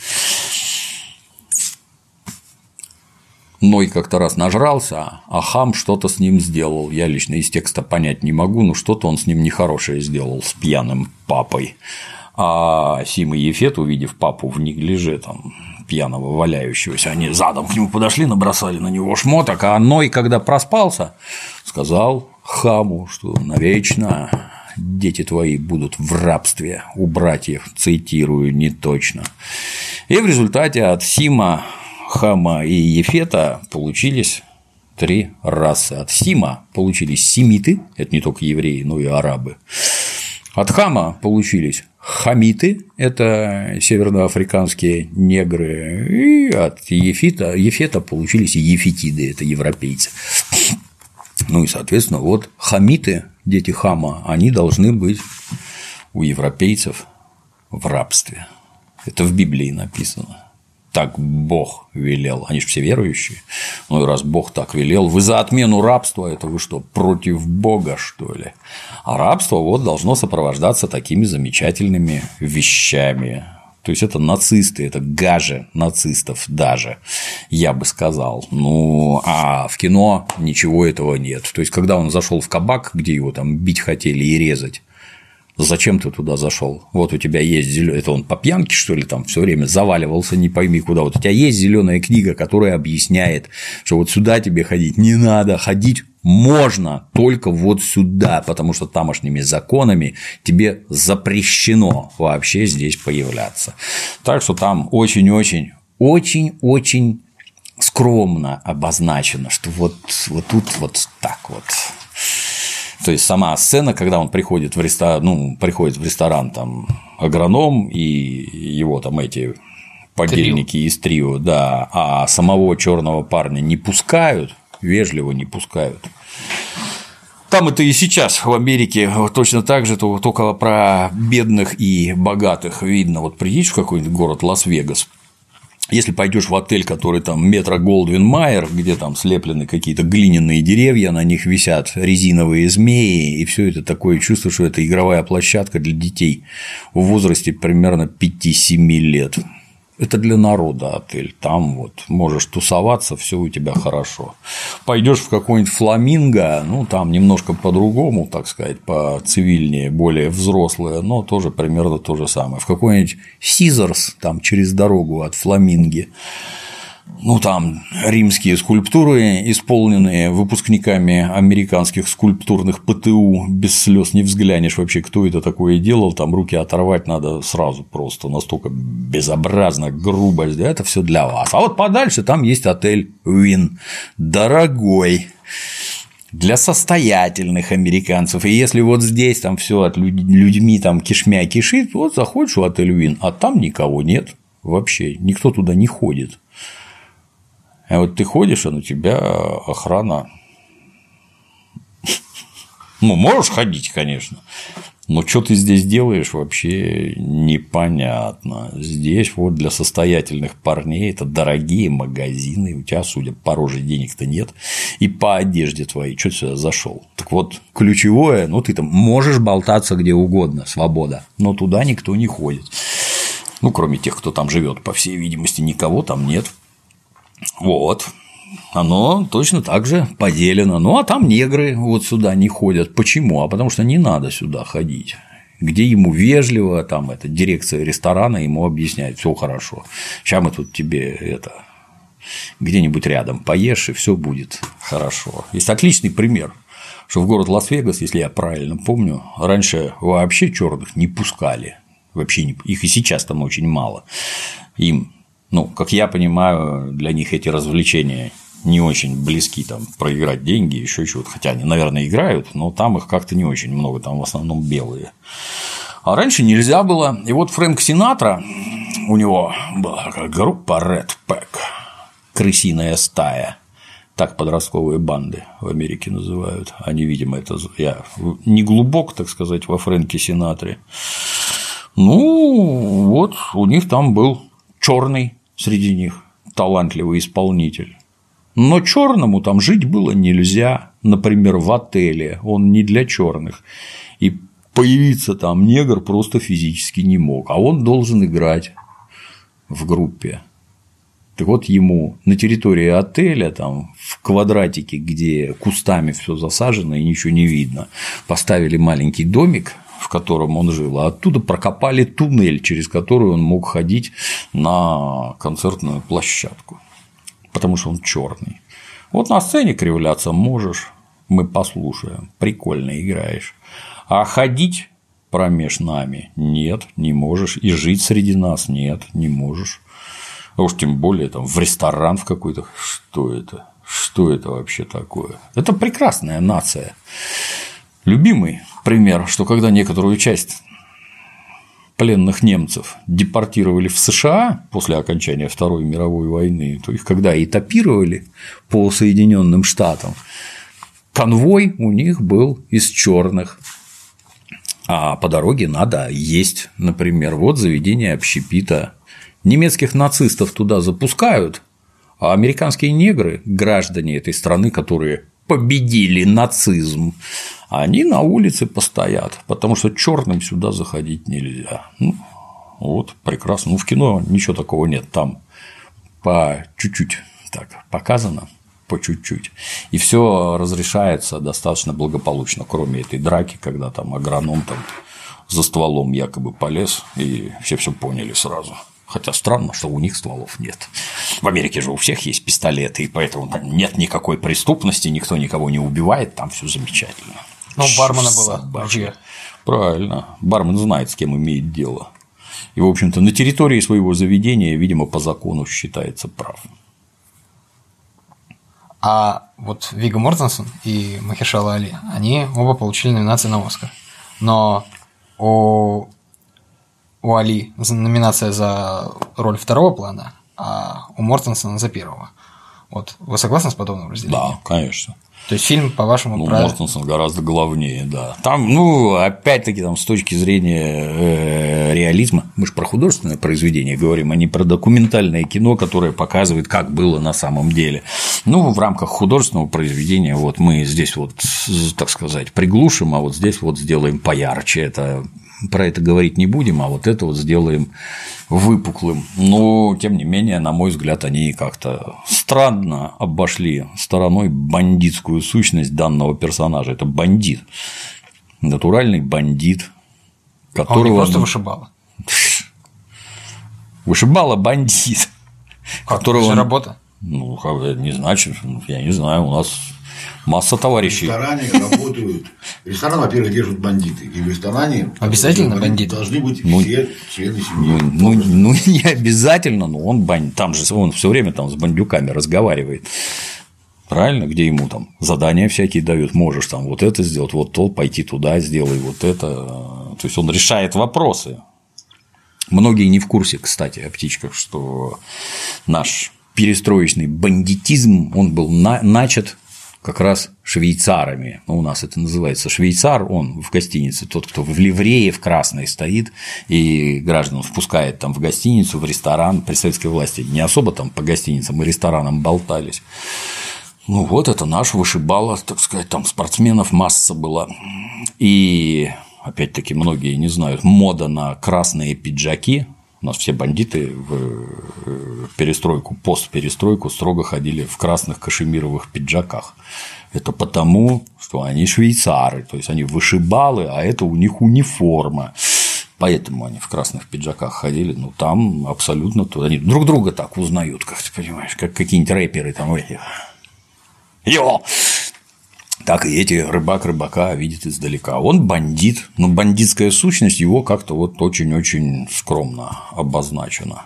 [SPEAKER 1] Ной как-то раз нажрался, а Хам что-то с ним сделал. Я лично из текста понять не могу, но что-то он с ним нехорошее сделал с пьяным папой. А Сим и Ефет, увидев папу в неглиже, там, пьяного валяющегося, они задом к нему подошли, набросали на него шмоток, а Ной, когда проспался, сказал Хаму, что навечно дети твои будут в рабстве у братьев, цитирую не точно. И в результате от Сима, Хама и Ефета получились 3 расы. От Сима получились семиты, это не только евреи, но и арабы. От Хама получились хамиты, это северноафриканские негры, и от Ефета получились ефетиды, это европейцы. Ну и, соответственно, вот хамиты, дети Хама, они должны быть у европейцев в рабстве. Это в Библии написано. Так Бог велел. Они же все верующие. Ну и раз Бог так велел, вы за отмену рабства, это вы что, против Бога, что ли? А рабство вот должно сопровождаться такими замечательными вещами. То есть это нацисты, это гаже нацистов даже, я бы сказал. Ну, а в кино ничего этого нет. То есть, когда он зашел в кабак, где его там бить хотели и резать, зачем ты туда зашел? Вот у тебя есть зеленая, это он по пьянке, что ли, там все время заваливался, не пойми куда. Вот у тебя есть зеленая книга, которая объясняет, что вот сюда тебе ходить не надо, ходить можно только вот сюда, потому что тамошними законами тебе запрещено вообще здесь появляться. Так что там очень-очень скромно обозначено, что вот тут вот так вот. То есть сама сцена, когда он приходит в ресторан, там агроном и его там эти подельники из трио, да, а самого черного парня не пускают, вежливо не пускают. Там это и сейчас в Америке точно так же, только про бедных и богатых видно. Вот приедешь в какой-нибудь город Лас-Вегас, если пойдешь в отель, который там Метро Голдвин Майер, где там слеплены какие-то глиняные деревья, на них висят резиновые змеи, и все это такое чувство, что это игровая площадка для детей в возрасте примерно 5-7 лет. Это для народа отель, там вот можешь тусоваться, все у тебя хорошо. Пойдешь в какой-нибудь Фламинго, ну там немножко по-другому, так сказать, поцивильнее, более взрослое, но тоже примерно то же самое. В какой-нибудь Сизерс, там через дорогу от Фламинги, ну там римские скульптуры, исполненные выпускниками американских скульптурных ПТУ, без слез не взглянешь вообще, кто это такое делал, там руки оторвать надо сразу просто, настолько безобразно, грубо, это все для вас. А вот подальше там есть отель Wynn, дорогой, для состоятельных американцев. И если вот здесь там все от людьми там кишмя кишит, вот заходишь в отель Wynn, а там никого нет вообще, никто туда не ходит. А вот ты ходишь, а на тебя охрана. Ну, можешь ходить, конечно, но что ты здесь делаешь, вообще непонятно. Здесь вот для состоятельных парней это дорогие магазины, у тебя, судя по роже, денег-то нет, и по одежде твоей, что ты сюда зашел. Так вот, ключевое, ну, ты там можешь болтаться где угодно, свобода, но туда никто не ходит. Ну, кроме тех, кто там живет, по всей видимости, никого там нет. Вот, оно точно так же поделено. Ну, а там негры вот сюда не ходят. Почему? А потому что не надо сюда ходить. Где ему вежливо, там эта дирекция ресторана ему объясняет, все хорошо. Сейчас мы тут тебе это где-нибудь рядом поешь, и все будет хорошо. Есть отличный пример, что в город Лас-Вегас, если я правильно помню, раньше вообще черных не пускали. Вообще не... Их и сейчас там очень мало. Им. Ну, как я понимаю, для них эти развлечения не очень близки, там, проиграть деньги, еще чего-то, хотя они, наверное, играют, но там их как-то не очень много, там в основном белые. А раньше нельзя было, и вот Фрэнк Синатра, у него была группа Red Pack, крысиная стая, так подростковые банды в Америке называют, они, видимо, это я не глубок, так сказать, во Фрэнке Синатре. Ну, вот у них там был черный среди них талантливый исполнитель. Но черному там жить было нельзя, например, в отеле, он не для черных. И появиться там негр просто физически не мог, а он должен играть в группе. Так вот, ему на территории отеля, там, в квадратике, где кустами все засажено и ничего не видно, поставили маленький домик, в котором он жил, а оттуда прокопали туннель, через который он мог ходить на концертную площадку, потому что он черный. Вот на сцене кривляться можешь, мы послушаем, прикольно играешь, а ходить промеж нами нет, не можешь, и жить среди нас нет, не можешь. А уж тем более там в ресторан в какой-то, что это? Что это вообще такое? Это прекрасная нация. Любимый пример, что когда некоторую часть пленных немцев депортировали в США после окончания Второй мировой войны, то их когда этапировали по Соединенным Штатам, конвой у них был из черных. А по дороге надо есть, например, вот заведение общепита. Немецких нацистов туда запускают, а американские негры, граждане этой страны, которые победили нацизм, они на улице постоят, потому что черным сюда заходить нельзя. Ну, вот, прекрасно. Ну, в кино ничего такого нет, там по чуть-чуть так показано, по чуть-чуть. И все разрешается достаточно благополучно, кроме этой драки, когда там агроном там за стволом якобы полез, и все поняли сразу. Хотя странно, что у них стволов нет. В Америке же у всех есть пистолеты, и поэтому там нет никакой преступности, никто никого не убивает, там все замечательно.
[SPEAKER 2] Ну, у бармена было ружье.
[SPEAKER 1] Правильно. Бармен знает, с кем имеет дело. И, в общем-то, на территории своего заведения, видимо, по закону считается прав.
[SPEAKER 2] А вот Вигго Мортенсен и Махершала Али, они оба получили номинации на Оскар. Но у Али номинация за роль второго плана, а у Мортенсена за первого. Вот вы согласны с подобным разделением?
[SPEAKER 1] Да, конечно.
[SPEAKER 2] То есть фильм, по-вашему,
[SPEAKER 1] Мортенсен гораздо главнее, да. Там, опять-таки, там, с точки зрения реализма, мы же про художественное произведение говорим, а не про документальное кино, которое показывает, как было на самом деле. В рамках художественного произведения вот мы здесь вот, так сказать, приглушим, а вот здесь вот сделаем поярче. Про это говорить не будем, а вот это вот сделаем выпуклым. Но, тем не менее, на мой взгляд, они как-то странно обошли стороной бандитскую сущность данного персонажа. Это бандит, натуральный бандит, которого…
[SPEAKER 2] Он не просто вышибала.
[SPEAKER 1] Вышибала бандит.
[SPEAKER 2] Как? Это же работа?
[SPEAKER 1] Не значит, я не знаю, у нас… Масса товарищей.
[SPEAKER 3] В ресторане работают. Ресторан, во-первых, держат бандиты. И в ресторане
[SPEAKER 2] обязательно бандиты
[SPEAKER 3] должны быть все члены семьи.
[SPEAKER 1] Не обязательно, но он там же он все время там с бандюками разговаривает. Правильно, где ему там задания всякие дают, можешь там вот это сделать, вот то, пойти туда, сделай вот это. То есть он решает вопросы. Многие не в курсе, кстати, о птичках, что наш перестроечный бандитизм, он был начат как раз швейцарами. У нас это называется швейцар, он в гостинице, тот, кто в ливрее в красной стоит и граждан впускает там в гостиницу, в ресторан. При советской власти не особо там по гостиницам и ресторанам болтались. Вот это наш вышибала, так сказать, там спортсменов масса была. И опять-таки многие не знают, мода на красные пиджаки. У нас все бандиты в перестройку, постперестройку строго ходили в красных кашемировых пиджаках. Это потому, что они швейцары, то есть они вышибалы, а это у них униформа. Поэтому они в красных пиджаках ходили, там абсолютно… Они друг друга так узнают, как ты понимаешь, как какие-нибудь рэперы там эти. Йо! Так и эти рыбак рыбака видит издалека. Он бандит, но бандитская сущность его как-то вот очень-очень скромно обозначена.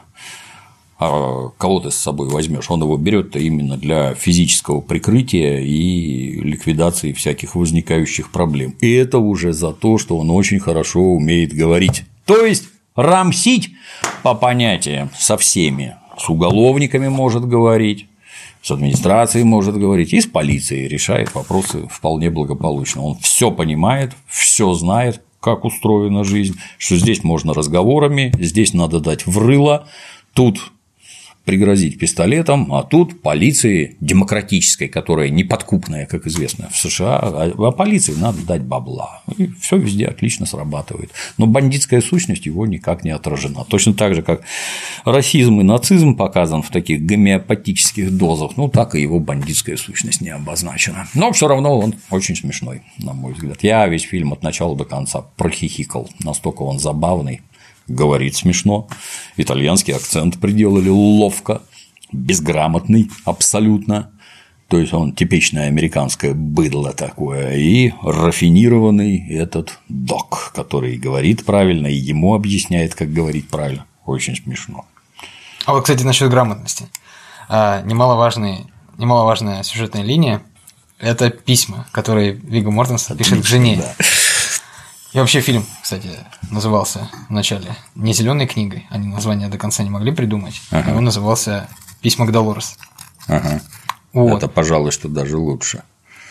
[SPEAKER 1] А кого ты с собой возьмешь? Он его берет-то именно для физического прикрытия и ликвидации всяких возникающих проблем. И это уже за то, что он очень хорошо умеет говорить. То есть рамсить по понятиям со всеми. С уголовниками может говорить. С администрацией может говорить, и с полицией решает вопросы вполне благополучно. Он все понимает, все знает, как устроена жизнь, что здесь можно разговорами, здесь надо дать в рыло, тут пригрозить пистолетом, а тут полиции демократической, которая неподкупная, как известно, в США, а полиции надо дать бабла. И все везде отлично срабатывает. Но бандитская сущность его никак не отражена. Точно так же, как расизм и нацизм показан в таких гомеопатических дозах, так и его бандитская сущность не обозначена. Но все равно он очень смешной, на мой взгляд. Я весь фильм от начала до конца прохихикал, настолько он забавный. Говорит смешно, итальянский акцент приделали ловко, безграмотный абсолютно, то есть он типичное американское быдло такое, и рафинированный этот док, который говорит правильно и ему объясняет, как говорить правильно, очень смешно.
[SPEAKER 2] А вот, кстати, насчет грамотности. Немаловажный немаловажная сюжетная линия – это письма, которые Вигго Мортенсен пишет к жене.
[SPEAKER 1] Да.
[SPEAKER 2] И вообще фильм, кстати, назывался вначале не «Зеленой книгой», они название до конца не могли придумать,
[SPEAKER 1] Ага.
[SPEAKER 2] он назывался «Письма к Долорес».
[SPEAKER 1] Ага.
[SPEAKER 2] Вот.
[SPEAKER 1] Это, пожалуй, что даже лучше.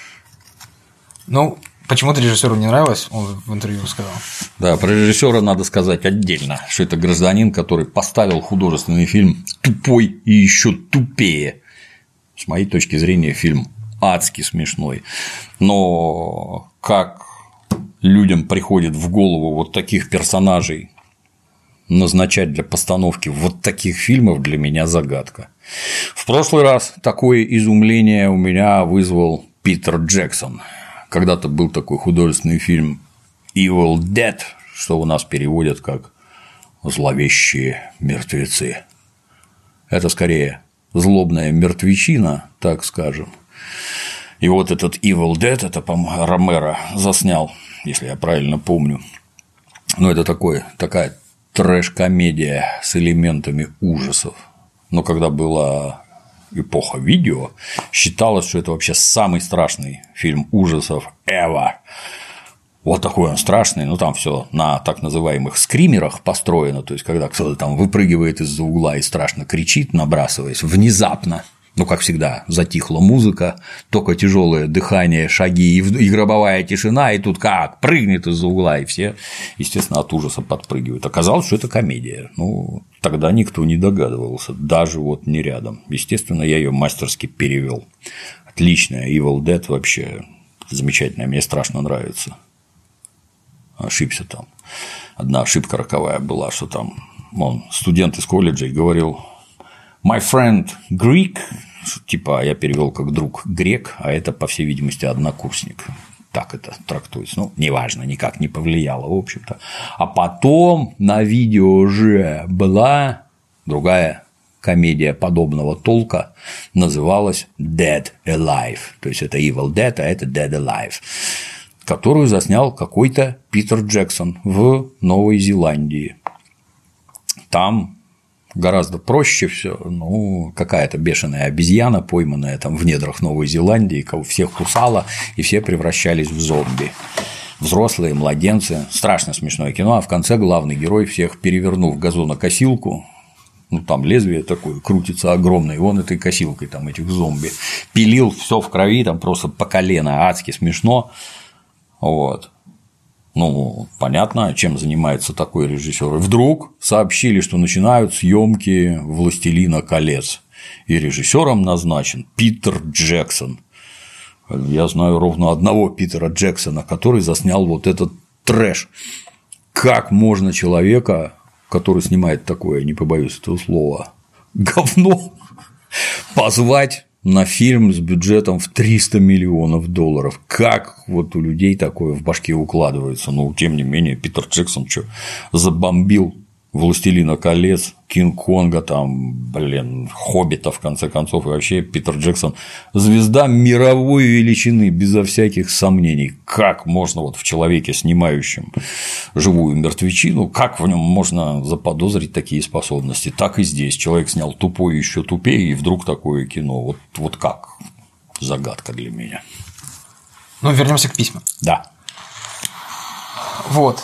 [SPEAKER 2] Ну, почему-то режиссеру не нравилось, он в интервью сказал.
[SPEAKER 1] Да, про режиссера надо сказать отдельно, что это гражданин, который поставил художественный фильм тупой и еще тупее. С моей точки зрения, фильм адски смешной. Но как людям приходит в голову вот таких персонажей назначать для постановки вот таких фильмов, для меня загадка. В прошлый раз такое изумление у меня вызвал Питер Джексон. Когда-то был такой художественный фильм Evil Dead, что у нас переводят как «Зловещие мертвецы». Это скорее злобная мертвечина, так скажем. И вот этот Evil Dead, это, по-моему, Ромеро заснял, если я правильно помню. Но это такая трэш-комедия с элементами ужасов. Но когда была эпоха видео, считалось, что это вообще самый страшный фильм ужасов ever. Вот такой он страшный, ну там все на так называемых скримерах построено, то есть когда кто-то там выпрыгивает из-за угла и страшно кричит, набрасываясь внезапно. Ну, как всегда, затихла музыка, только тяжелое дыхание, шаги и гробовая тишина, и тут как прыгнет из-за угла, и все, естественно, от ужаса подпрыгивают. Оказалось, что это комедия. Ну, тогда никто не догадывался, даже вот не рядом. Естественно, я ее мастерски перевел. Отличная, Evil Dead вообще замечательная, мне страшно нравится. Ошибся там. Одна ошибка роковая была, что там студент из колледжа говорил: My friend Greek, типа я перевел как друг грек, а это, по всей видимости, однокурсник. Так это трактуется. Ну, неважно, никак не повлияло, в общем-то. А потом на видео же была другая комедия подобного толка, называлась Dead Alive. То есть это Evil Dead, а это Dead Alive, которую заснял какой-то Питер Джексон в Новой Зеландии. Там гораздо проще все. Ну, какая-то бешеная обезьяна, пойманная там в недрах Новой Зеландии, всех кусала, и все превращались в зомби. Взрослые, младенцы. Страшно смешное кино. А в конце главный герой, всех перевернув газонокосилку, ну, там лезвие такое крутится огромное, и он этой косилкой там этих зомби пилил, все в крови, там просто по колено, адски смешно. Вот. Ну, понятно, чем занимается такой режиссер. И вдруг сообщили, что начинают съемки «Властелина колец», и режиссером назначен Питер Джексон. Я знаю ровно одного Питера Джексона, который заснял вот этот трэш. Как можно человека, который снимает такое, не побоюсь этого слова, говно, позвать на фильм с бюджетом в $300 миллионов? Как вот у людей такое в башке укладывается? Ну, тем не менее, Питер Джексон что, забомбил «Властелина колец», «Кинг-Конга», там, «Хоббита», в конце концов, и вообще Питер Джексон – звезда мировой величины, безо всяких сомнений. Как можно вот в человеке, снимающем живую мертвечину, как в нем можно заподозрить такие способности? Так и здесь. Человек снял тупое еще тупее, и вдруг такое кино. Вот как? Загадка для меня.
[SPEAKER 2] Ну, вернемся к письмам.
[SPEAKER 1] Да.
[SPEAKER 2] Вот.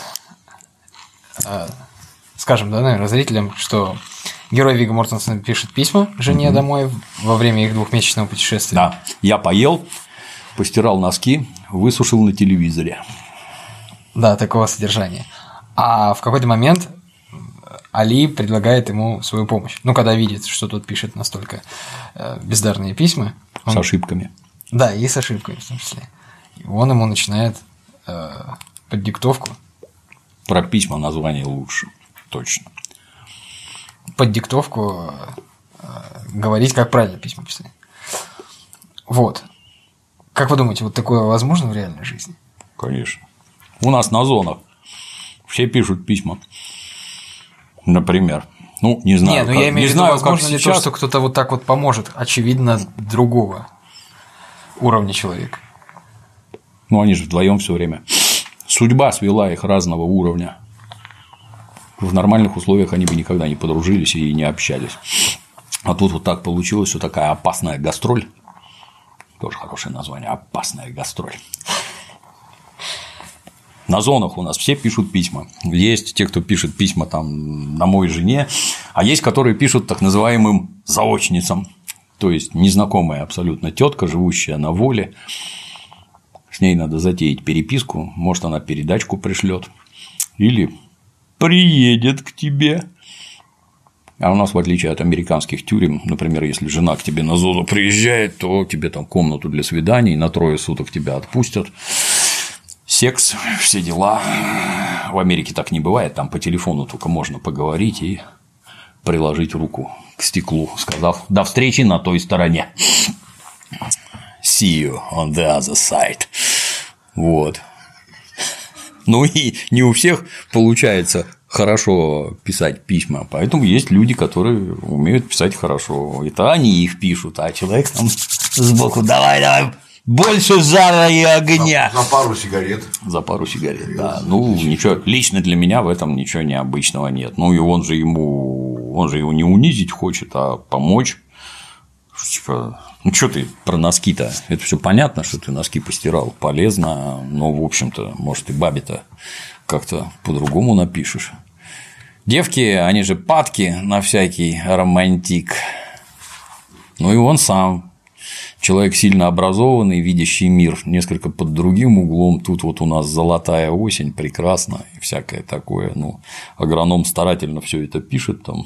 [SPEAKER 2] Скажем, да, наверное, зрителям, что герой Вигго Мортенсен пишет письма жене домой во время их двухмесячного путешествия.
[SPEAKER 1] Да. Я поел, постирал носки, высушил на телевизоре.
[SPEAKER 2] Да, такого содержания. А в какой-то момент Али предлагает ему свою помощь. Ну, когда видит, что тот пишет настолько бездарные письма.
[SPEAKER 1] С ошибками.
[SPEAKER 2] Да, и с ошибками в том числе. И он ему начинает под диктовку.
[SPEAKER 1] Про письма название лучше. Точно.
[SPEAKER 2] Под диктовку говорить, как правильно письма писать. Вот. Как вы думаете, вот такое возможно в реальной жизни?
[SPEAKER 1] Конечно. У нас на зонах все пишут письма. Например. Ну, не знаю.
[SPEAKER 2] Не, ну я имею в виду, возможно ли
[SPEAKER 1] сейчас...
[SPEAKER 2] то, что кто-то вот так вот поможет, очевидно, другого уровня человека.
[SPEAKER 1] Ну, они же вдвоем все время. Судьба свела их разного уровня. В нормальных условиях они бы никогда не подружились и не общались. А тут вот так получилось, что такая опасная гастроль Тоже хорошее название. Опасная гастроль. На зонах у нас все пишут письма. Есть те, кто пишет письма там домой жене, а есть, которые пишут так называемым заочницам. То есть незнакомая абсолютно тетка, живущая на воле. С ней надо затеять переписку. Может, она передачку пришлет. Или приедет к тебе. А у нас, в отличие от американских тюрем, например, если жена к тебе на зону приезжает, то тебе там комнату для свиданий, на 3 суток тебя отпустят. Секс, все дела. В Америке так не бывает, там по телефону только можно поговорить и приложить руку к стеклу, сказав «до встречи на той стороне». See you on the other side. Вот. Ну и не у всех получается хорошо писать письма, поэтому есть люди, которые умеют писать хорошо. Это они их пишут, а человек там сбоку давай, больше жара и огня.
[SPEAKER 3] За пару сигарет.
[SPEAKER 1] За пару сигарет, да. Ну, ничего, лично для меня в этом ничего необычного нет. Ну, и он же его не унизить хочет, а помочь. Типа, ну, что ты про носки-то? Это все понятно, что ты носки постирал, полезно, но, в общем-то, может, и бабе-то как-то по-другому напишешь. Девки, они же падки на всякий романтик. Ну, и он сам. Человек сильно образованный, видящий мир несколько под другим углом. Тут вот у нас золотая осень, прекрасно и всякое такое. Ну, агроном старательно все это пишет там.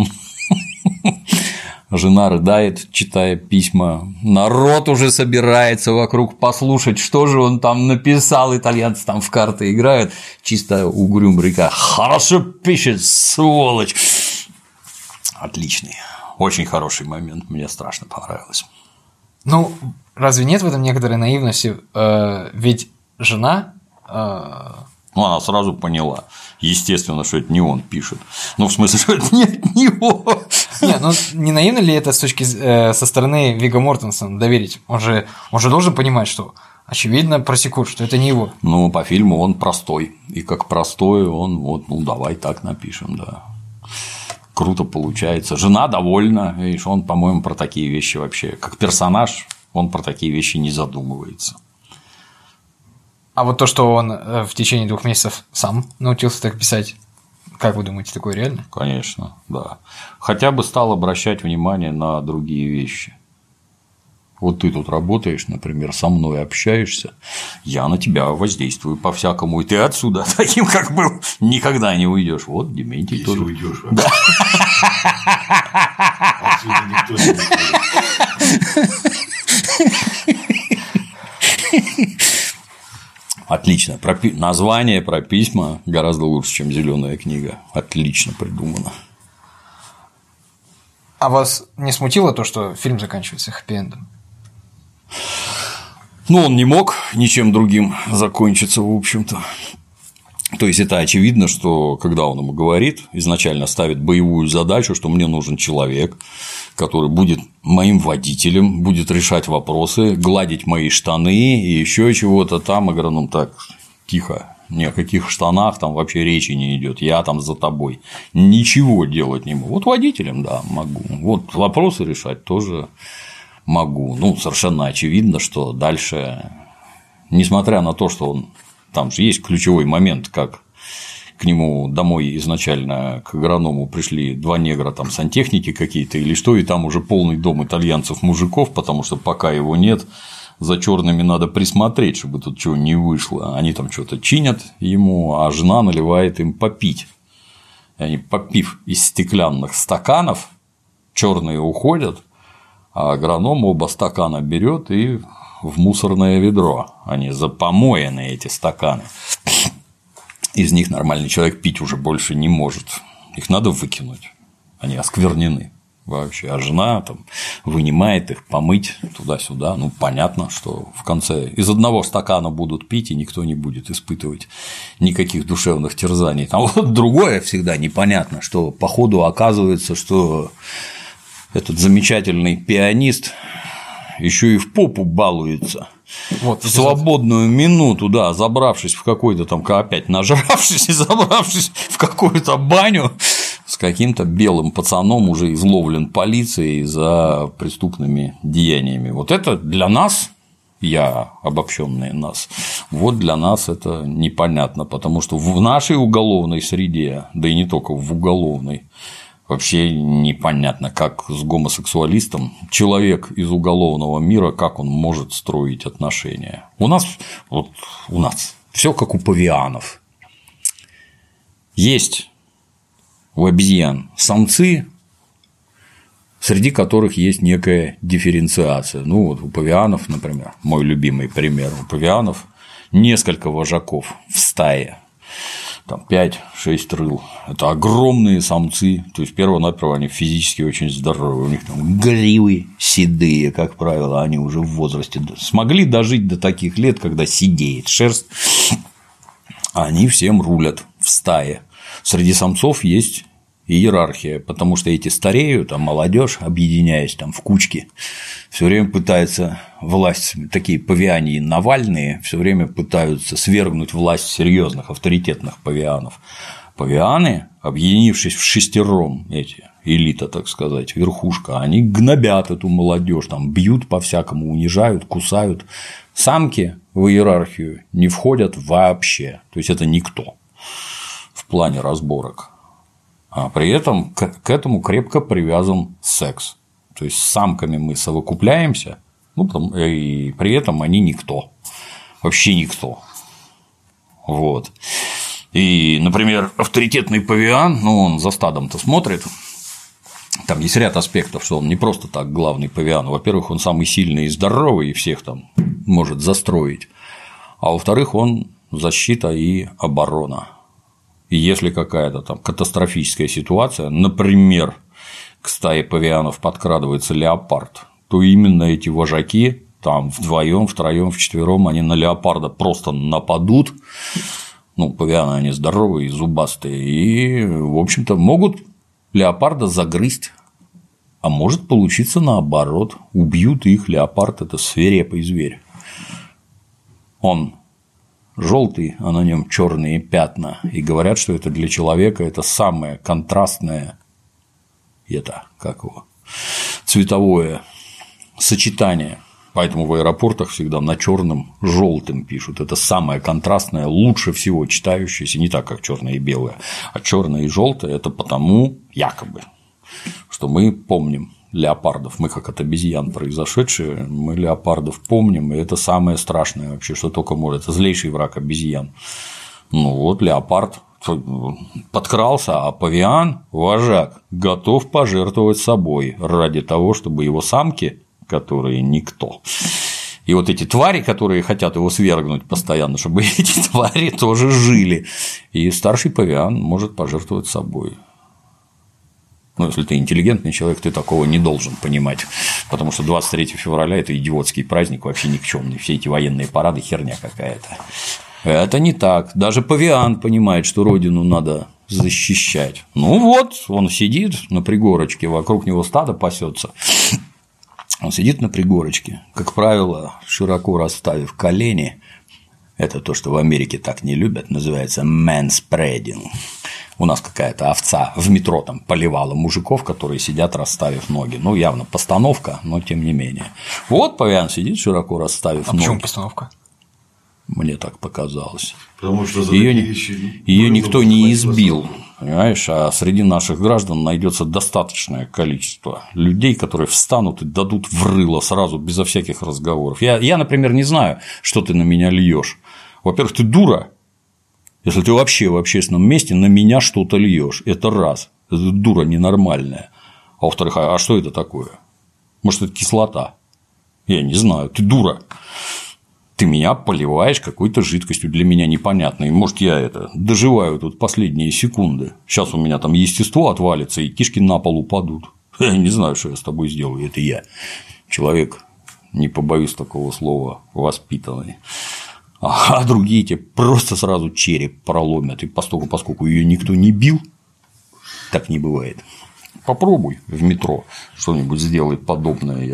[SPEAKER 1] Жена рыдает, читая письма. Народ уже собирается вокруг послушать, что же он там написал. Итальянцы там в карты играют. Чисто угрюм река. Хорошо пишет, сволочь. Отличный. Очень хороший момент. Мне страшно понравилось.
[SPEAKER 2] Ну, разве нет в этом некоторой наивности? Ведь жена…
[SPEAKER 1] Ну, она сразу поняла. Естественно, что это не он пишет. Ну, в смысле, что это не от него.
[SPEAKER 2] Не, ну не наивно ли это со стороны Вигго Мортенсона доверить? Он же должен понимать, что очевидно просекут, что это не его.
[SPEAKER 1] Ну, по фильму он простой. И как простой он вот, ну, давай так напишем, да. Круто получается. Жена довольна. Видишь, он, по-моему, про такие вещи вообще. Как персонаж, он про такие вещи не задумывается.
[SPEAKER 2] А вот то, что он в течение 2 месяцев сам научился так писать, как вы думаете, такое реально?
[SPEAKER 1] Конечно, да. Хотя бы стал обращать внимание на другие вещи. Вот ты тут работаешь, например, со мной общаешься, я на тебя воздействую по-всякому, и ты отсюда таким, как был, никогда не уйдешь. Вот Дементий
[SPEAKER 3] Если
[SPEAKER 1] тоже.
[SPEAKER 3] уйдешь вообще. Отсюда никто не уйдет.
[SPEAKER 1] Отлично. Название про письма гораздо лучше, чем «Зеленая книга». Отлично придумано.
[SPEAKER 2] А вас не смутило то, что фильм заканчивается хэппи-эндом?
[SPEAKER 1] Ну, он не мог ничем другим закончиться, в общем-то. То есть это очевидно, что когда он ему говорит, изначально ставит боевую задачу, что мне нужен человек, который будет моим водителем, будет решать вопросы, гладить мои штаны и еще чего-то там, агроном так тихо. Ни о каких штанах там вообще речи не идет. Я там за тобой. Ничего делать не могу. Вот водителем, да, могу. Вот вопросы решать тоже могу. Ну, совершенно очевидно, что дальше, несмотря на то, что он. Там же есть ключевой момент, как к нему домой изначально к агроному пришли 2 негра, там сантехники какие-то или что, и там уже полный дом итальянцев-мужиков, потому что пока его нет, за черными надо присмотреть, чтобы тут чего не вышло. Они там что-то чинят ему, а жена наливает им попить. И они, попив из стеклянных стаканов, черные уходят, а агроном оба стакана берет и в мусорное ведро. Они запомоены, эти стаканы. Из них нормальный человек пить уже больше не может. Их надо выкинуть. Они осквернены вообще. А жена там вынимает их, помыть туда-сюда. Ну, понятно, что в конце из одного стакана будут пить, и никто не будет испытывать никаких душевных терзаний. Там вот другое всегда непонятно, что по ходу оказывается, что этот замечательный пианист еще и в попу балуется. Вот, в свободную минуту, да, забравшись в какой-то там, опять нажравшись и забравшись в какую-то баню, с каким-то белым пацаном уже изловлен полицией за преступными деяниями. Вот это для нас, я обобщенный нас, вот для нас это непонятно, потому что в нашей уголовной среде, да и не только в уголовной, вообще непонятно, как с гомосексуалистом человек из уголовного мира, как он может строить отношения. У нас все как у павианов. Есть у обезьян самцы, среди которых есть некая дифференциация. Ну, вот у павианов, например, мой любимый пример, у павианов несколько вожаков в стае, там 5-6 рыл. Это огромные самцы, то есть перво-наперво они физически очень здоровые, у них там гривы седые, как правило, они уже в возрасте смогли дожить до таких лет, когда седеет шерсть, они всем рулят в стае. Среди самцов есть иерархия, потому что эти стареют, а молодежь, объединяясь там в кучки, все время пытается власть, такие павианьи Навальные, все время пытаются свергнуть власть серьезных авторитетных павианов. Павианы, объединившись в шестером, эти элита, так сказать, верхушка, они гнобят эту молодежь, там бьют по-всякому, унижают, кусают. Самки в иерархию не входят вообще, то есть это никто в плане разборок. А при этом к этому крепко привязан секс. То есть с самками мы совокупляемся, и при этом они никто. Вообще никто. Вот. И, например, авторитетный павиан, он за стадом-то смотрит. Там есть ряд аспектов, что он не просто так главный павиан. Во-первых, он самый сильный и здоровый, и всех там может застроить. А во-вторых, он защита и оборона. И если какая-то там катастрофическая ситуация, например, к стае павианов подкрадывается леопард, то именно эти вожаки там вдвоем, втроем, вчетвером они на леопарда просто нападут. Павианы они здоровые, зубастые, и, в общем-то, могут леопарда загрызть, а может получиться наоборот. Убьют их, леопард – это свирепый зверь. Он желтый, а на нем черные пятна, и говорят, что это для человека это самое контрастное, цветовое сочетание. Поэтому в аэропортах всегда на черном желтым пишут. Это самое контрастное, лучше всего читающееся, не так, как черное и белое, а черное и желтое. Это потому, якобы, что мы помним леопардов. Мы как от обезьян произошедшие, мы леопардов помним, и это самое страшное вообще, что только может. Это злейший враг обезьян. Леопард подкрался, а павиан, вожак, готов пожертвовать собой ради того, чтобы его самки, которые никто, и вот эти твари, которые хотят его свергнуть постоянно, чтобы эти твари тоже жили. И старший павиан может пожертвовать собой. Если ты интеллигентный человек, ты такого не должен понимать, потому что 23 февраля – это идиотский праздник, вообще никчемный, все эти военные парады – херня какая-то. Это не так. Даже павиан понимает, что родину надо защищать. Он сидит на пригорочке, вокруг него стадо пасется. Он сидит на пригорочке, как правило, широко расставив колени. Это то, что в Америке так не любят, называется manspreading. У нас какая-то овца в метро там поливала мужиков, которые сидят, расставив ноги. Явно постановка, но тем не менее. Павиан сидит, широко расставив ноги.
[SPEAKER 2] Почему постановка?
[SPEAKER 1] Мне так показалось.
[SPEAKER 3] Потому что
[SPEAKER 1] ее никто не избил, понимаешь, а среди наших граждан найдется достаточное количество людей, которые встанут и дадут в рыло сразу, безо всяких разговоров. Я, например, не знаю, что ты на меня льешь. Во-первых, ты дура, если ты вообще в общественном месте на меня что-то льешь. Это раз. Это дура ненормальная. А во-вторых, а что это такое? Может, это кислота? Я не знаю. Ты дура. Ты меня поливаешь какой-то жидкостью для меня непонятной. Может, я доживаю тут последние секунды. Сейчас у меня там естество отвалится, и кишки на пол упадут. Я не знаю, что я с тобой сделаю. Это я. Человек, не побоюсь такого слова, воспитанный. А другие тебе просто сразу череп проломят. И поскольку ее никто не бил, так не бывает. Попробуй в метро что-нибудь сделать подобное.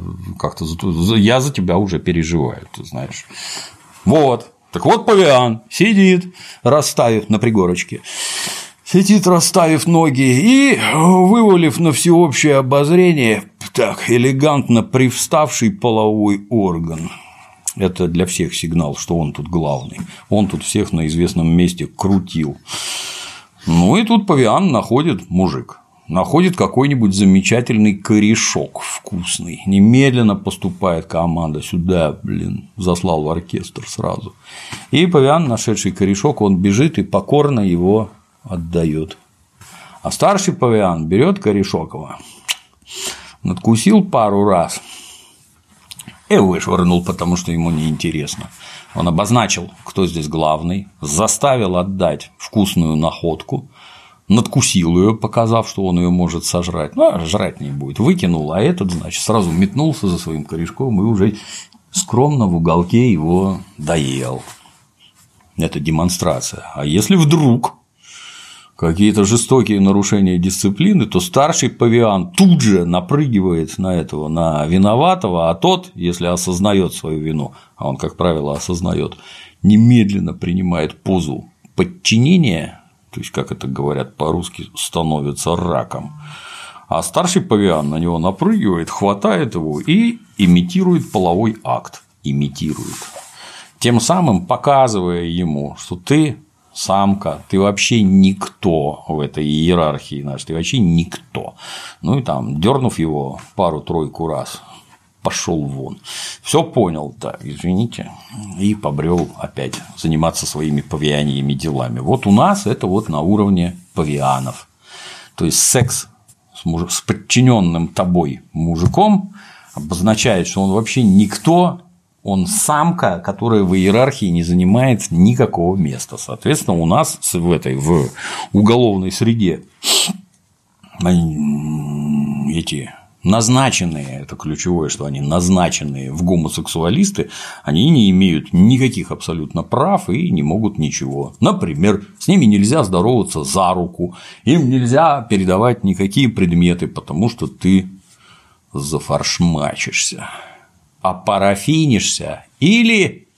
[SPEAKER 1] Я за тебя уже переживаю, ты знаешь. Так вот, павиан сидит, расставив на пригорочке сидит, расставив ноги, и, вывалив на всеобщее обозрение, так элегантно привставший половой орган. Это для всех сигнал, что он тут главный. Он тут всех на известном месте крутил. Ну и тут павиан находит мужик. Находит какой-нибудь замечательный корешок вкусный. Немедленно поступает команда сюда, заслал в оркестр сразу. И павиан, нашедший корешок, он бежит и покорно его отдает. А старший павиан берет корешок его, надкусил пару раз и вышвырнул, потому что ему неинтересно. Он обозначил, кто здесь главный, заставил отдать вкусную находку, надкусил ее, показав, что он ее может сожрать, жрать не будет, выкинул, а этот, значит, сразу метнулся за своим корешком и уже скромно в уголке его доел. Это демонстрация. А если вдруг какие-то жестокие нарушения дисциплины, то старший павиан тут же напрыгивает на этого, на виноватого, а тот, если осознает свою вину, а он, как правило, осознает, немедленно принимает позу подчинения, то есть, как это говорят по-русски, становится раком. А старший павиан на него напрыгивает, хватает его и имитирует половой акт. Имитирует. Тем самым показывая ему, что ты самка, ты вообще никто в этой иерархии нашей, ты вообще никто. Ну и там, дернув его пару-тройку раз, пошел вон. Все понял, так, извините, и побрел опять заниматься своими павианьими делами. Вот у нас это вот на уровне павианов. То есть секс с подчиненным тобой мужиком обозначает, что он вообще никто. Он самка, которая в иерархии не занимает никакого места. Соответственно, у нас в уголовной среде эти назначенные, это ключевое, что они назначенные в гомосексуалисты, они не имеют никаких абсолютно прав и не могут ничего. Например, с ними нельзя здороваться за руку, им нельзя передавать никакие предметы, потому что ты зафаршмачишься. Опарафинишься или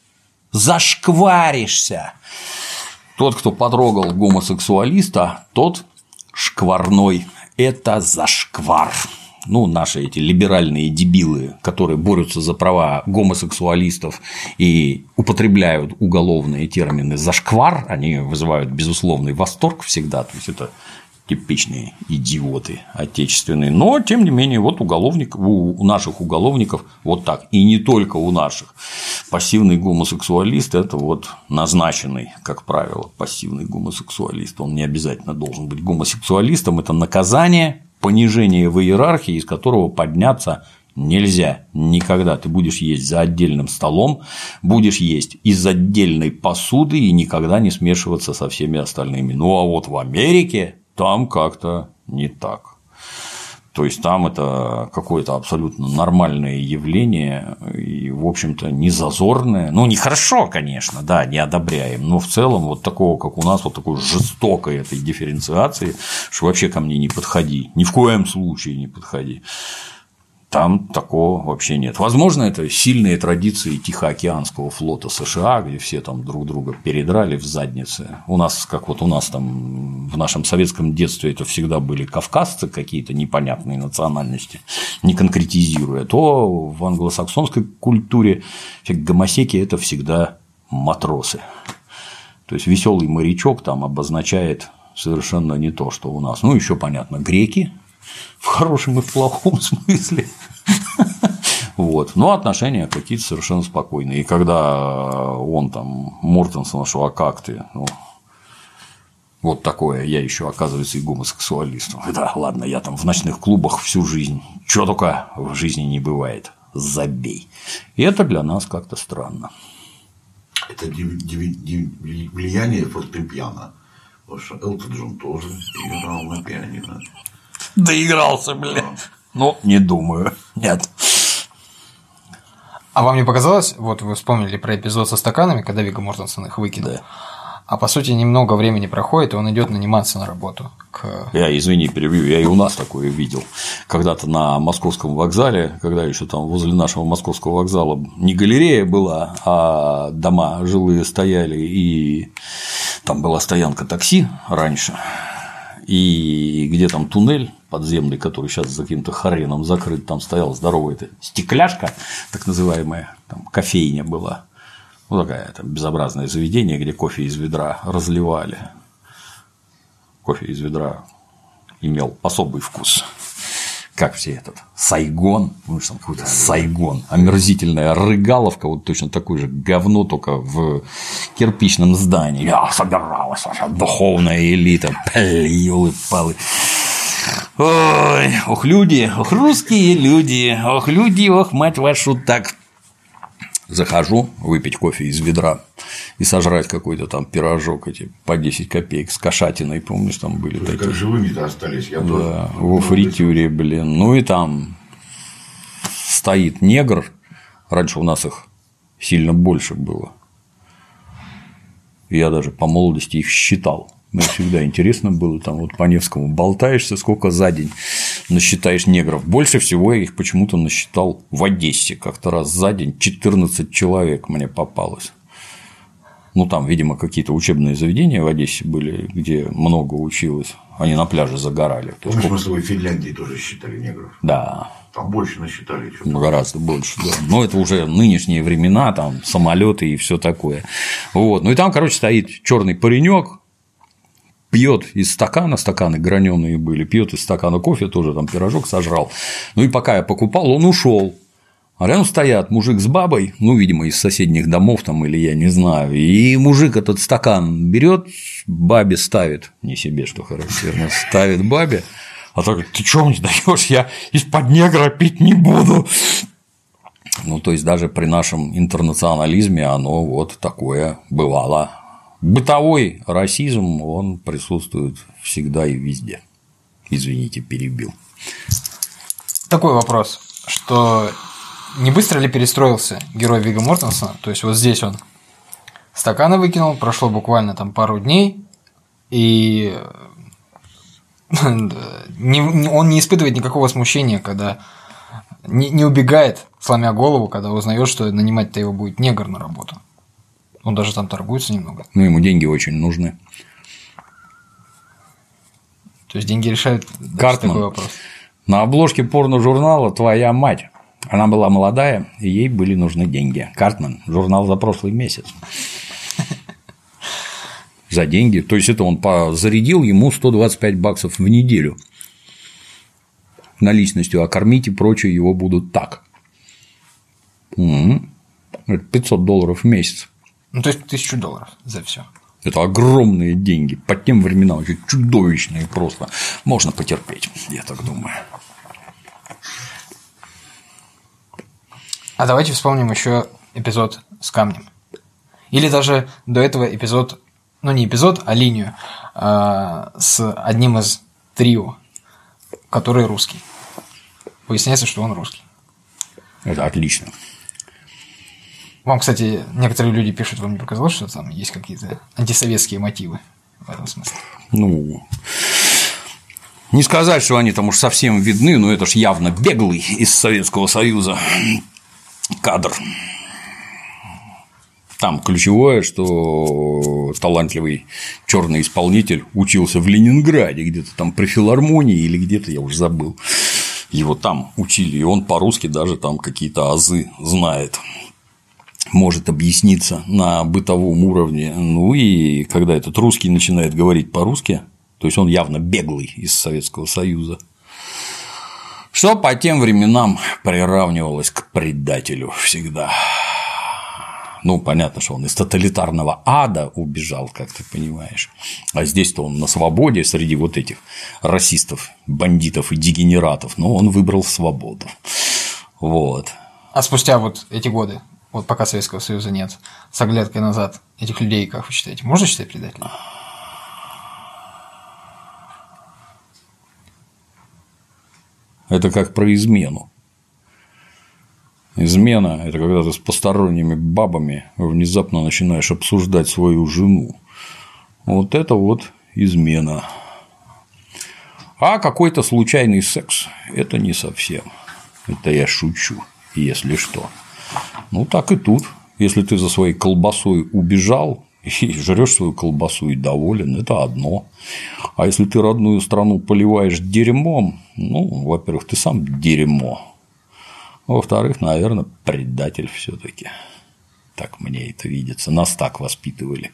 [SPEAKER 1] зашкваришься. Тот, кто потрогал гомосексуалиста, тот шкварной. Это зашквар. Ну, наши эти либеральные дебилы, которые борются за права гомосексуалистов и употребляют уголовные термины зашквар, они вызывают безусловный восторг всегда. То есть это типичные идиоты отечественные, но тем не менее вот у наших уголовников вот так, и не только у наших. Пассивный гомосексуалист – это вот назначенный, как правило, пассивный гомосексуалист. Он не обязательно должен быть гомосексуалистом, это наказание, понижение в иерархии, из которого подняться нельзя никогда. Ты будешь есть за отдельным столом, будешь есть из отдельной посуды и никогда не смешиваться со всеми остальными. Ну а вот в Америке там как-то не так. То есть там это какое-то абсолютно нормальное явление и, в общем-то, не зазорное. Ну, нехорошо, конечно, да, не одобряем, но в целом вот такого, как у нас, вот такой жестокой этой дифференциации, что вообще ко мне не подходи, ни в коем случае не подходи. Там такого вообще нет. Возможно, это сильные традиции Тихоокеанского флота США, где все там друг друга передрали в заднице. У нас, как вот у нас там в нашем советском детстве это всегда были кавказцы какие-то непонятные национальности, не конкретизируя, то в англосаксонской культуре гомосеки – это всегда матросы. То есть веселый морячок там обозначает совершенно не то, что у нас. Ну, еще понятно, греки. В хорошем и в плохом смысле. Вот. Но отношения какие-то совершенно спокойные. И когда он там, Мортенсон, что а как ты? Ну, вот такое, я еще, оказывается, и гомосексуалист. Да, ладно, я там в ночных клубах всю жизнь. Чего только в жизни не бывает. Забей. И это для нас как-то странно.
[SPEAKER 3] Это влияние фортепиано. Потому что Элтон Джон тоже играл на пианино.
[SPEAKER 1] Доигрался, блин. Ну, не думаю. Нет.
[SPEAKER 2] А вам не показалось, вот вы вспомнили про эпизод со стаканами, когда Вигго Мортенсон их выкинул, да. А по сути немного времени проходит, и он идет наниматься на работу.
[SPEAKER 1] Я, извини, перебью, я и у нас такое видел. Когда-то на Московском вокзале, когда еще там возле нашего Московского вокзала не галерея была, а дома жилые стояли, и там была стоянка такси раньше. и где там туннель подземный, который сейчас за каким-то хреном закрыт, там стояла здоровая эта стекляшка, так называемая, там кофейня была. Ну, такая там безобразное заведение, где кофе из ведра разливали. Кофе из ведра имел особый вкус. Как все этот Сайгон, ну что там какой-то Сайгон, омерзительная рыгаловка, вот точно такое же говно, только в кирпичном здании. Собиралась ваша духовная элита, ёлы-палы. Ой, ох, люди, ох, русские люди, ох, мать вашу, так. Захожу выпить кофе из ведра и сожрать какой-то там пирожок эти по 10 копеек с кошатиной, помнишь, там были такие.
[SPEAKER 3] Как живыми-то остались, я
[SPEAKER 1] да,
[SPEAKER 3] тоже.
[SPEAKER 1] во фритюре, блин. Ну и там стоит негр. Раньше у нас их сильно больше было. Я даже по молодости их считал. Мне всегда интересно было, там вот по Невскому болтаешься, сколько за день насчитаешь негров. Больше всего я их почему-то насчитал в Одессе. Как-то раз за день 14 человек мне попалось. Ну, там, видимо, какие-то учебные заведения в Одессе были, где много училось. Они на пляже загорали.
[SPEAKER 3] Помнишь, мы с тобой в Финляндии тоже считали негров?
[SPEAKER 1] Да.
[SPEAKER 3] Там больше насчитали.
[SPEAKER 1] Ну, гораздо больше, да. Но это уже нынешние времена, там самолеты и все такое. Вот. Ну и там, короче, стоит черный паренек. Пьет из стакана, стаканы граненые были, пьет из стакана кофе, тоже там пирожок сожрал. Ну и пока я покупал, он ушел. А рядом стоят мужик с бабой, ну, видимо, из соседних домов там, или я не знаю. И мужик этот стакан берет, бабе ставит, не себе, что характерно, ставит бабе, а так: ты чё мне даешь? Я из-под негра пить не буду. Ну, то есть, даже при нашем интернационализме оно вот такое бывало. Бытовой расизм, он присутствует всегда и везде. Извините, перебил.
[SPEAKER 2] Такой вопрос, что не быстро ли перестроился герой Вигго Мортенсена? То есть, вот здесь он стаканы выкинул, прошло буквально там пару дней, и он не испытывает никакого смущения, когда не убегает, сломя голову, когда узнает, что нанимать-то его будет негр на работу. Он даже там торгуется немного.
[SPEAKER 1] Ну, ему деньги очень нужны.
[SPEAKER 2] То есть деньги решают
[SPEAKER 1] Картман.
[SPEAKER 2] такой вопрос.
[SPEAKER 1] На обложке порно-журнала «Твоя мать». Она была молодая, и ей были нужны деньги. Картман. Журнал за прошлый месяц. За деньги. То есть, это он зарядил ему $125 в неделю наличностью, а кормить и прочее его будут так. Это $500 в месяц.
[SPEAKER 2] Ну, то есть $1000 за все.
[SPEAKER 1] Это огромные деньги. По тем временам вообще чудовищные просто. Можно потерпеть, я так думаю.
[SPEAKER 2] А давайте вспомним еще эпизод с камнем. Или даже до этого эпизод, ну не эпизод, а линию с одним из трио, который русский. Выясняется, что он русский.
[SPEAKER 1] Это отлично.
[SPEAKER 2] Вам, кстати, некоторые люди пишут, вам не показалось, что там есть какие-то антисоветские мотивы в этом смысле?
[SPEAKER 1] Ну, не сказать, что они там уж совсем видны, но это ж явно беглый из Советского Союза кадр. Там ключевое, что талантливый черный исполнитель учился в Ленинграде, где-то там при филармонии или где-то, я уже забыл. Его там учили, и он по-русски даже там какие-то азы знает. Может объясниться на бытовом уровне. Ну и когда этот русский начинает говорить по-русски, то есть он явно беглый из Советского Союза, что по тем временам приравнивалось к предателю всегда. Ну, понятно, что он из тоталитарного ада убежал, как ты понимаешь. А здесь-то он на свободе среди вот этих расистов, бандитов и дегенератов. Но он выбрал свободу. Вот.
[SPEAKER 2] А спустя вот эти годы, вот пока Советского Союза нет, с оглядкой назад, этих людей, как вы считаете, можно считать предателями?
[SPEAKER 1] Это как про измену. Измена – это когда ты с посторонними бабами внезапно начинаешь обсуждать свою жену. Вот это вот измена. А какой-то случайный секс – это не совсем. Это я шучу, если что. Ну, так и тут. Если ты за своей колбасой убежал, и жрешь свою колбасу и доволен, это одно. А если ты родную страну поливаешь дерьмом, ну, во-первых, ты сам дерьмо. Во-вторых, наверное, предатель все-таки. Так мне это видится. Нас так воспитывали.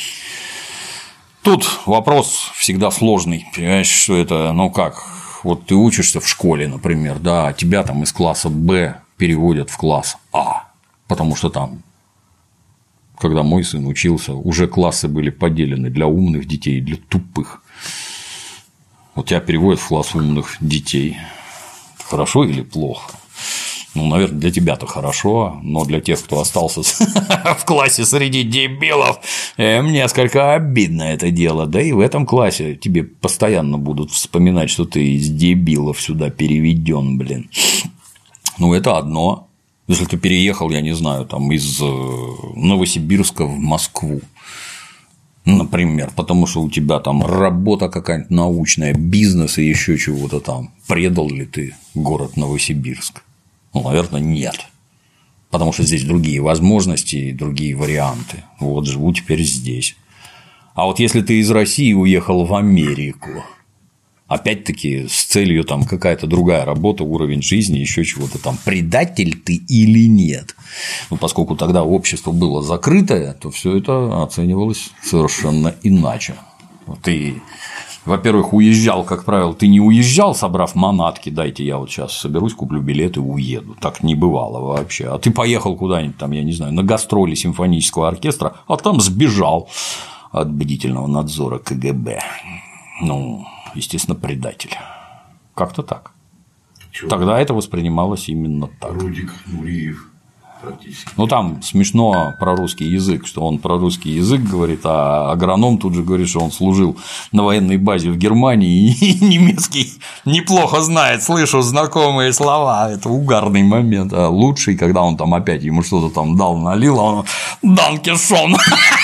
[SPEAKER 1] Тут вопрос всегда сложный. Понимаешь, что это, ну как, вот ты учишься в школе, например, да, а тебя там из класса Б переводят в класс А, потому что там, когда мой сын учился, уже классы были поделены для умных детей и для тупых. Вот тебя переводят в класс умных детей. Хорошо или плохо? Ну, наверное, для тебя-то хорошо, но для тех, кто остался в классе среди дебилов, несколько обидно это дело. Да и в этом классе тебе постоянно будут вспоминать, что ты из дебилов сюда переведен, блин. Ну, это одно. Если ты переехал, я не знаю, там из Новосибирска в Москву, например, потому что у тебя там работа какая-нибудь научная, бизнес и еще чего-то там, предал ли ты город Новосибирск? Ну, наверное, нет. Потому что здесь другие возможности и другие варианты. Вот живу теперь здесь. А вот если ты из России уехал в Америку, опять-таки с целью там какая-то другая работа, уровень жизни, еще чего-то там, предатель ты или нет? Ну, поскольку тогда общество было закрытое, то все это оценивалось совершенно иначе. Ты, во-первых, уезжал, как правило, ты не уезжал, собрав манатки, дайте я вот сейчас соберусь, куплю билет и уеду. Так не бывало вообще. А ты поехал куда-нибудь там, я не знаю, на гастроли симфонического оркестра, а там сбежал от бдительного надзора КГБ. Ну, естественно, предатель. Как-то так.
[SPEAKER 3] Чё?
[SPEAKER 1] Тогда это воспринималось именно так.
[SPEAKER 3] Рудик Нуриев практически.
[SPEAKER 1] Ну, там смешно про русский язык, что он про русский язык говорит, а агроном тут же говорит, что он служил на военной базе в Германии и немецкий неплохо знает, слышу знакомые слова. Это угарный момент. А лучший, когда он там опять ему что-то там дал, налил, а он «Данке шон».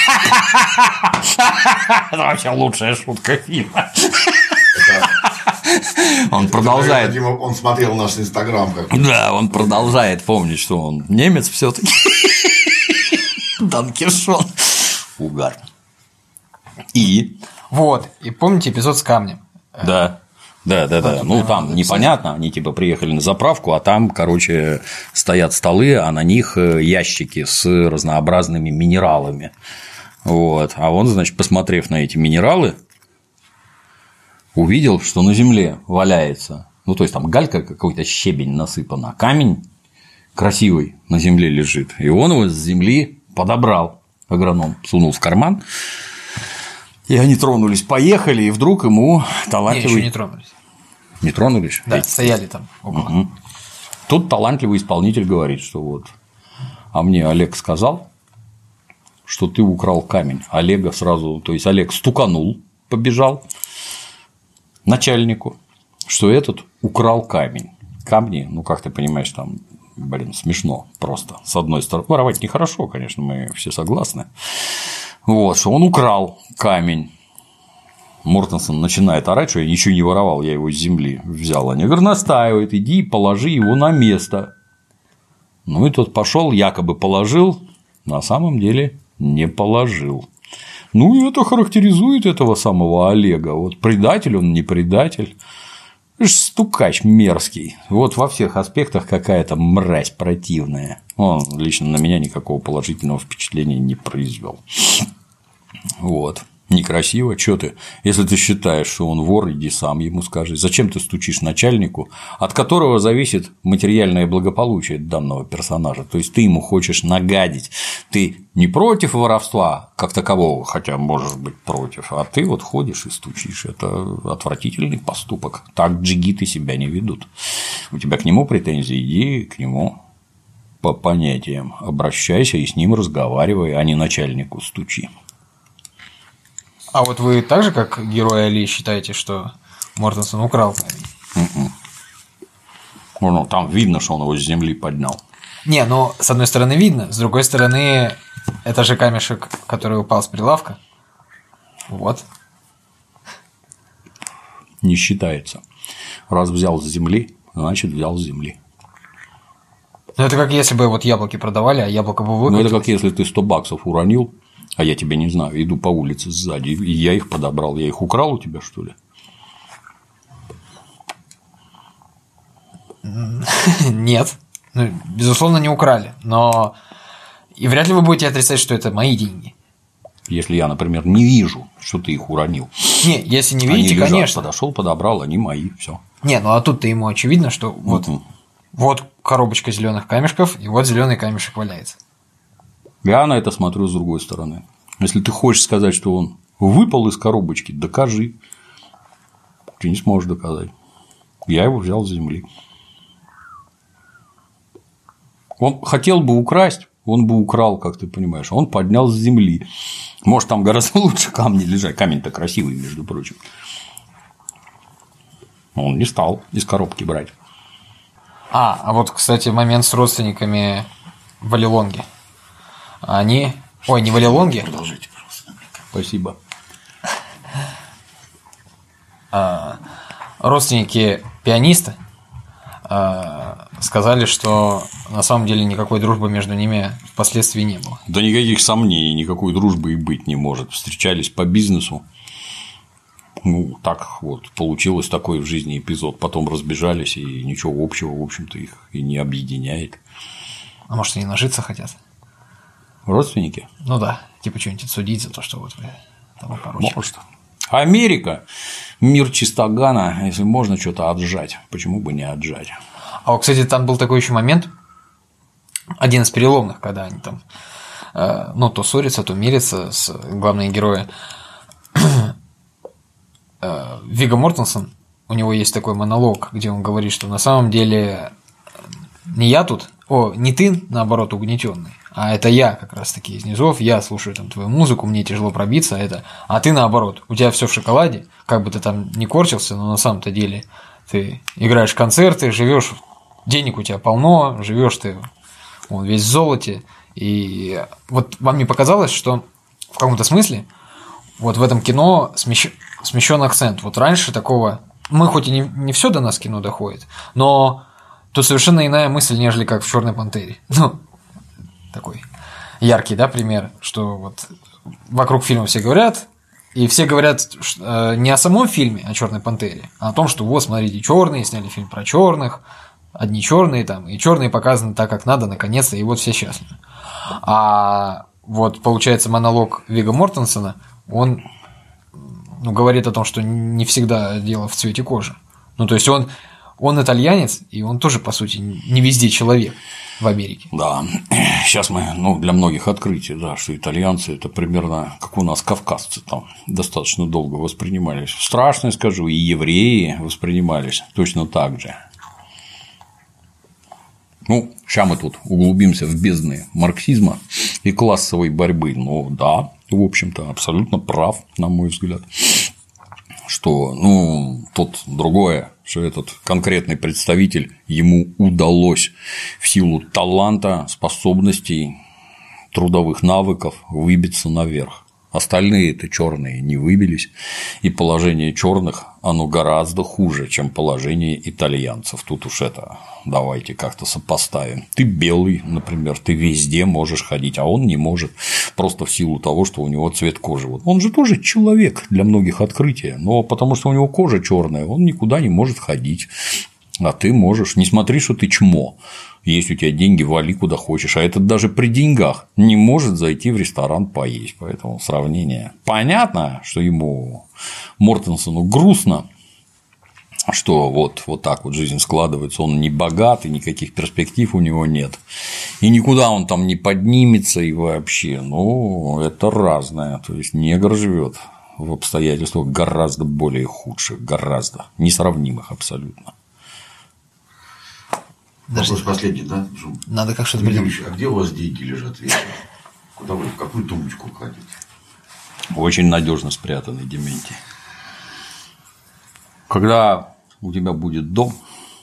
[SPEAKER 1] Это вообще лучшая шутка фильма. Он продолжает.
[SPEAKER 3] Он смотрел наш Инстаграм.
[SPEAKER 1] Да, он продолжает помнить, что он немец все-таки. Данкишон. Угар. И.
[SPEAKER 2] Вот. И помните эпизод с камнем?
[SPEAKER 1] Да. Ну, там непонятно, они типа приехали на заправку, а там, короче, стоят столы, а на них ящики с разнообразными минералами. Вот. А он, значит, посмотрев на эти минералы, увидел, что на земле валяется, ну, то есть там галька, какой-то щебень насыпан, а камень красивый на земле лежит. И он его с земли подобрал, агроном сунул в карман, и они тронулись, поехали, и вдруг ему талантливый…
[SPEAKER 2] Не, еще не тронулись.
[SPEAKER 1] Не тронулись?
[SPEAKER 2] Да, стояли там около.
[SPEAKER 1] Угу. Тут талантливый исполнитель говорит, что вот, а мне Олег сказал, что ты украл камень. Олега сразу, то есть Олег стуканул, побежал начальнику, что этот украл камень. Камни, ну, как ты понимаешь, там, блин, смешно просто. С одной стороны, воровать нехорошо, конечно, мы все согласны. Вот, что он украл камень. Мортенсон начинает орать, что я ничего не воровал, я его с земли взял. Они говорят, настаивает, иди положи его на место. Ну, и тот пошел, якобы положил, на самом деле не положил. Ну, и это характеризует этого самого Олега. Вот предатель он, не предатель. Стукач мерзкий. Вот во всех аспектах какая-то мразь противная. Он лично на меня никакого положительного впечатления не произвел. Вот. Некрасиво, что ты? Если ты считаешь, что он вор, иди сам ему скажи. Зачем ты стучишь начальнику, от которого зависит материальное благополучие данного персонажа? То есть ты ему хочешь нагадить. Ты не против воровства как такового, хотя можешь быть против, а ты вот ходишь и стучишь. Это отвратительный поступок. Так джигиты себя не ведут. У тебя к нему претензии, иди к нему по понятиям. Обращайся и с ним разговаривай, а не начальнику стучи.
[SPEAKER 2] А вот вы так же, как герой Али, считаете, что Мортенсон украл камень?
[SPEAKER 1] Ну, там видно, что он его с земли поднял.
[SPEAKER 2] Не, ну, с одной стороны видно, с другой стороны, это же камешек, который упал с прилавка. Вот.
[SPEAKER 1] Не считается. Раз взял с земли, значит, взял с земли.
[SPEAKER 2] Ну, это как если бы вот яблоки продавали, а яблоко бы выкатилось.
[SPEAKER 1] Ну, это как если ты $100 уронил, А я тебя не знаю, иду по улице сзади, и я их подобрал. Я их украл у тебя, что ли?
[SPEAKER 2] Нет. Ну, безусловно, не украли. Но и вряд ли вы будете отрицать, что это мои деньги.
[SPEAKER 1] Если я, например, не вижу, что ты их уронил.
[SPEAKER 2] Не, если не видите,
[SPEAKER 1] они лежат,
[SPEAKER 2] конечно.
[SPEAKER 1] Подошел, подобрал, они мои, все.
[SPEAKER 2] Не, ну а тут-то ему очевидно, что вот коробочка зеленых камешков, и вот зеленый камешек валяется.
[SPEAKER 1] Я на это смотрю с другой стороны. Если ты хочешь сказать, что он выпал из коробочки, докажи. Ты не сможешь доказать. Я его взял с земли. Он хотел бы украсть, он бы украл, как ты понимаешь, он поднял с земли. Может, там гораздо лучше камни лежать. Камень-то красивый, между прочим. Он не стал из коробки брать.
[SPEAKER 2] А вот, кстати, момент с родственниками Валилонги. Они... Ой, не Валилонги.
[SPEAKER 3] Продолжите, пожалуйста.
[SPEAKER 1] Спасибо.
[SPEAKER 2] Родственники пианиста сказали, что на самом деле никакой дружбы между ними впоследствии не было.
[SPEAKER 1] Да никаких сомнений, никакой дружбы и быть не может. Встречались по бизнесу. Ну, так вот, получилось такой в жизни эпизод. Потом разбежались, и ничего общего, в общем-то, их и не объединяет.
[SPEAKER 2] А может, они нажиться хотят?
[SPEAKER 1] Родственники?
[SPEAKER 2] Ну да, типа что-нибудь отсудить за то, что вот вы тому поручили.
[SPEAKER 1] Может. Америка, мир чистогана, если можно что-то отжать, почему бы не отжать?
[SPEAKER 2] А вот, кстати, там был такой еще момент, один из переломных, когда они там, ну, то ссорятся, то мирятся с главные герои. Вигго Мортенсен, у него есть такой монолог, где он говорит, что на самом деле не я тут, не ты, наоборот, угнетенный, а это я как раз-таки из низов, я слушаю там твою музыку, мне тяжело пробиться, а ты наоборот, у тебя все в шоколаде, как бы ты там не корчился, но на самом-то деле ты играешь концерты, живешь, денег у тебя полно, живешь ты весь в золоте, и вот вам не показалось, что в каком-то смысле вот в этом кино смещен акцент. Вот раньше такого... Мы хоть и не все до нас кино доходит, но тут совершенно иная мысль, нежели как в «Черной пантере». Ну, такой яркий, да, пример, что вот вокруг фильма все говорят, и все говорят не о самом фильме, о «Черной пантере», а о том, что вот, смотрите, черные, сняли фильм про черных, одни черные там, и черные показаны так, как надо, наконец-то, и вот все счастливы. А вот, получается, монолог Вигго Мортенсена, он говорит о том, что не всегда дело в цвете кожи. Ну, то есть он итальянец, и он тоже, по сути, не везде человек в Америке.
[SPEAKER 1] Да, сейчас мы, для многих открытие, да, что итальянцы – это примерно как у нас кавказцы там достаточно долго воспринимались. Страшно скажу, и евреи воспринимались точно так же. Сейчас мы тут углубимся в бездны марксизма и классовой борьбы. Да, в общем-то, абсолютно прав, на мой взгляд, что, тут другое, что этот конкретный представитель, ему удалось в силу таланта, способностей, трудовых навыков выбиться наверх. Остальные-то черные не выбились, и положение черных оно гораздо хуже, чем положение итальянцев. Тут уж давайте как-то сопоставим. Ты белый, например, ты везде можешь ходить, а он не может, просто в силу того, что у него цвет кожи. Он же тоже человек, для многих открытие, но потому что у него кожа черная, он никуда не может ходить. А ты можешь, не смотри, что ты чмо. Есть у тебя деньги, вали куда хочешь. А этот даже при деньгах не может зайти в ресторан поесть. Поэтому сравнение. Понятно, что ему, Мортенсену, грустно, что вот так вот жизнь складывается. Он не богат, и никаких перспектив у него нет. И никуда он там не поднимется, и вообще. Это разное. То есть негр живет в обстоятельствах гораздо более худших, гораздо несравнимых абсолютно.
[SPEAKER 3] Вопрос последний, да?
[SPEAKER 2] Надо как что-то придумать.
[SPEAKER 3] А где у вас деньги лежат вечером? Куда вы, в какую тумбочку кладете?
[SPEAKER 1] Очень надежно спрятанный, Дементий. Когда у тебя будет дом,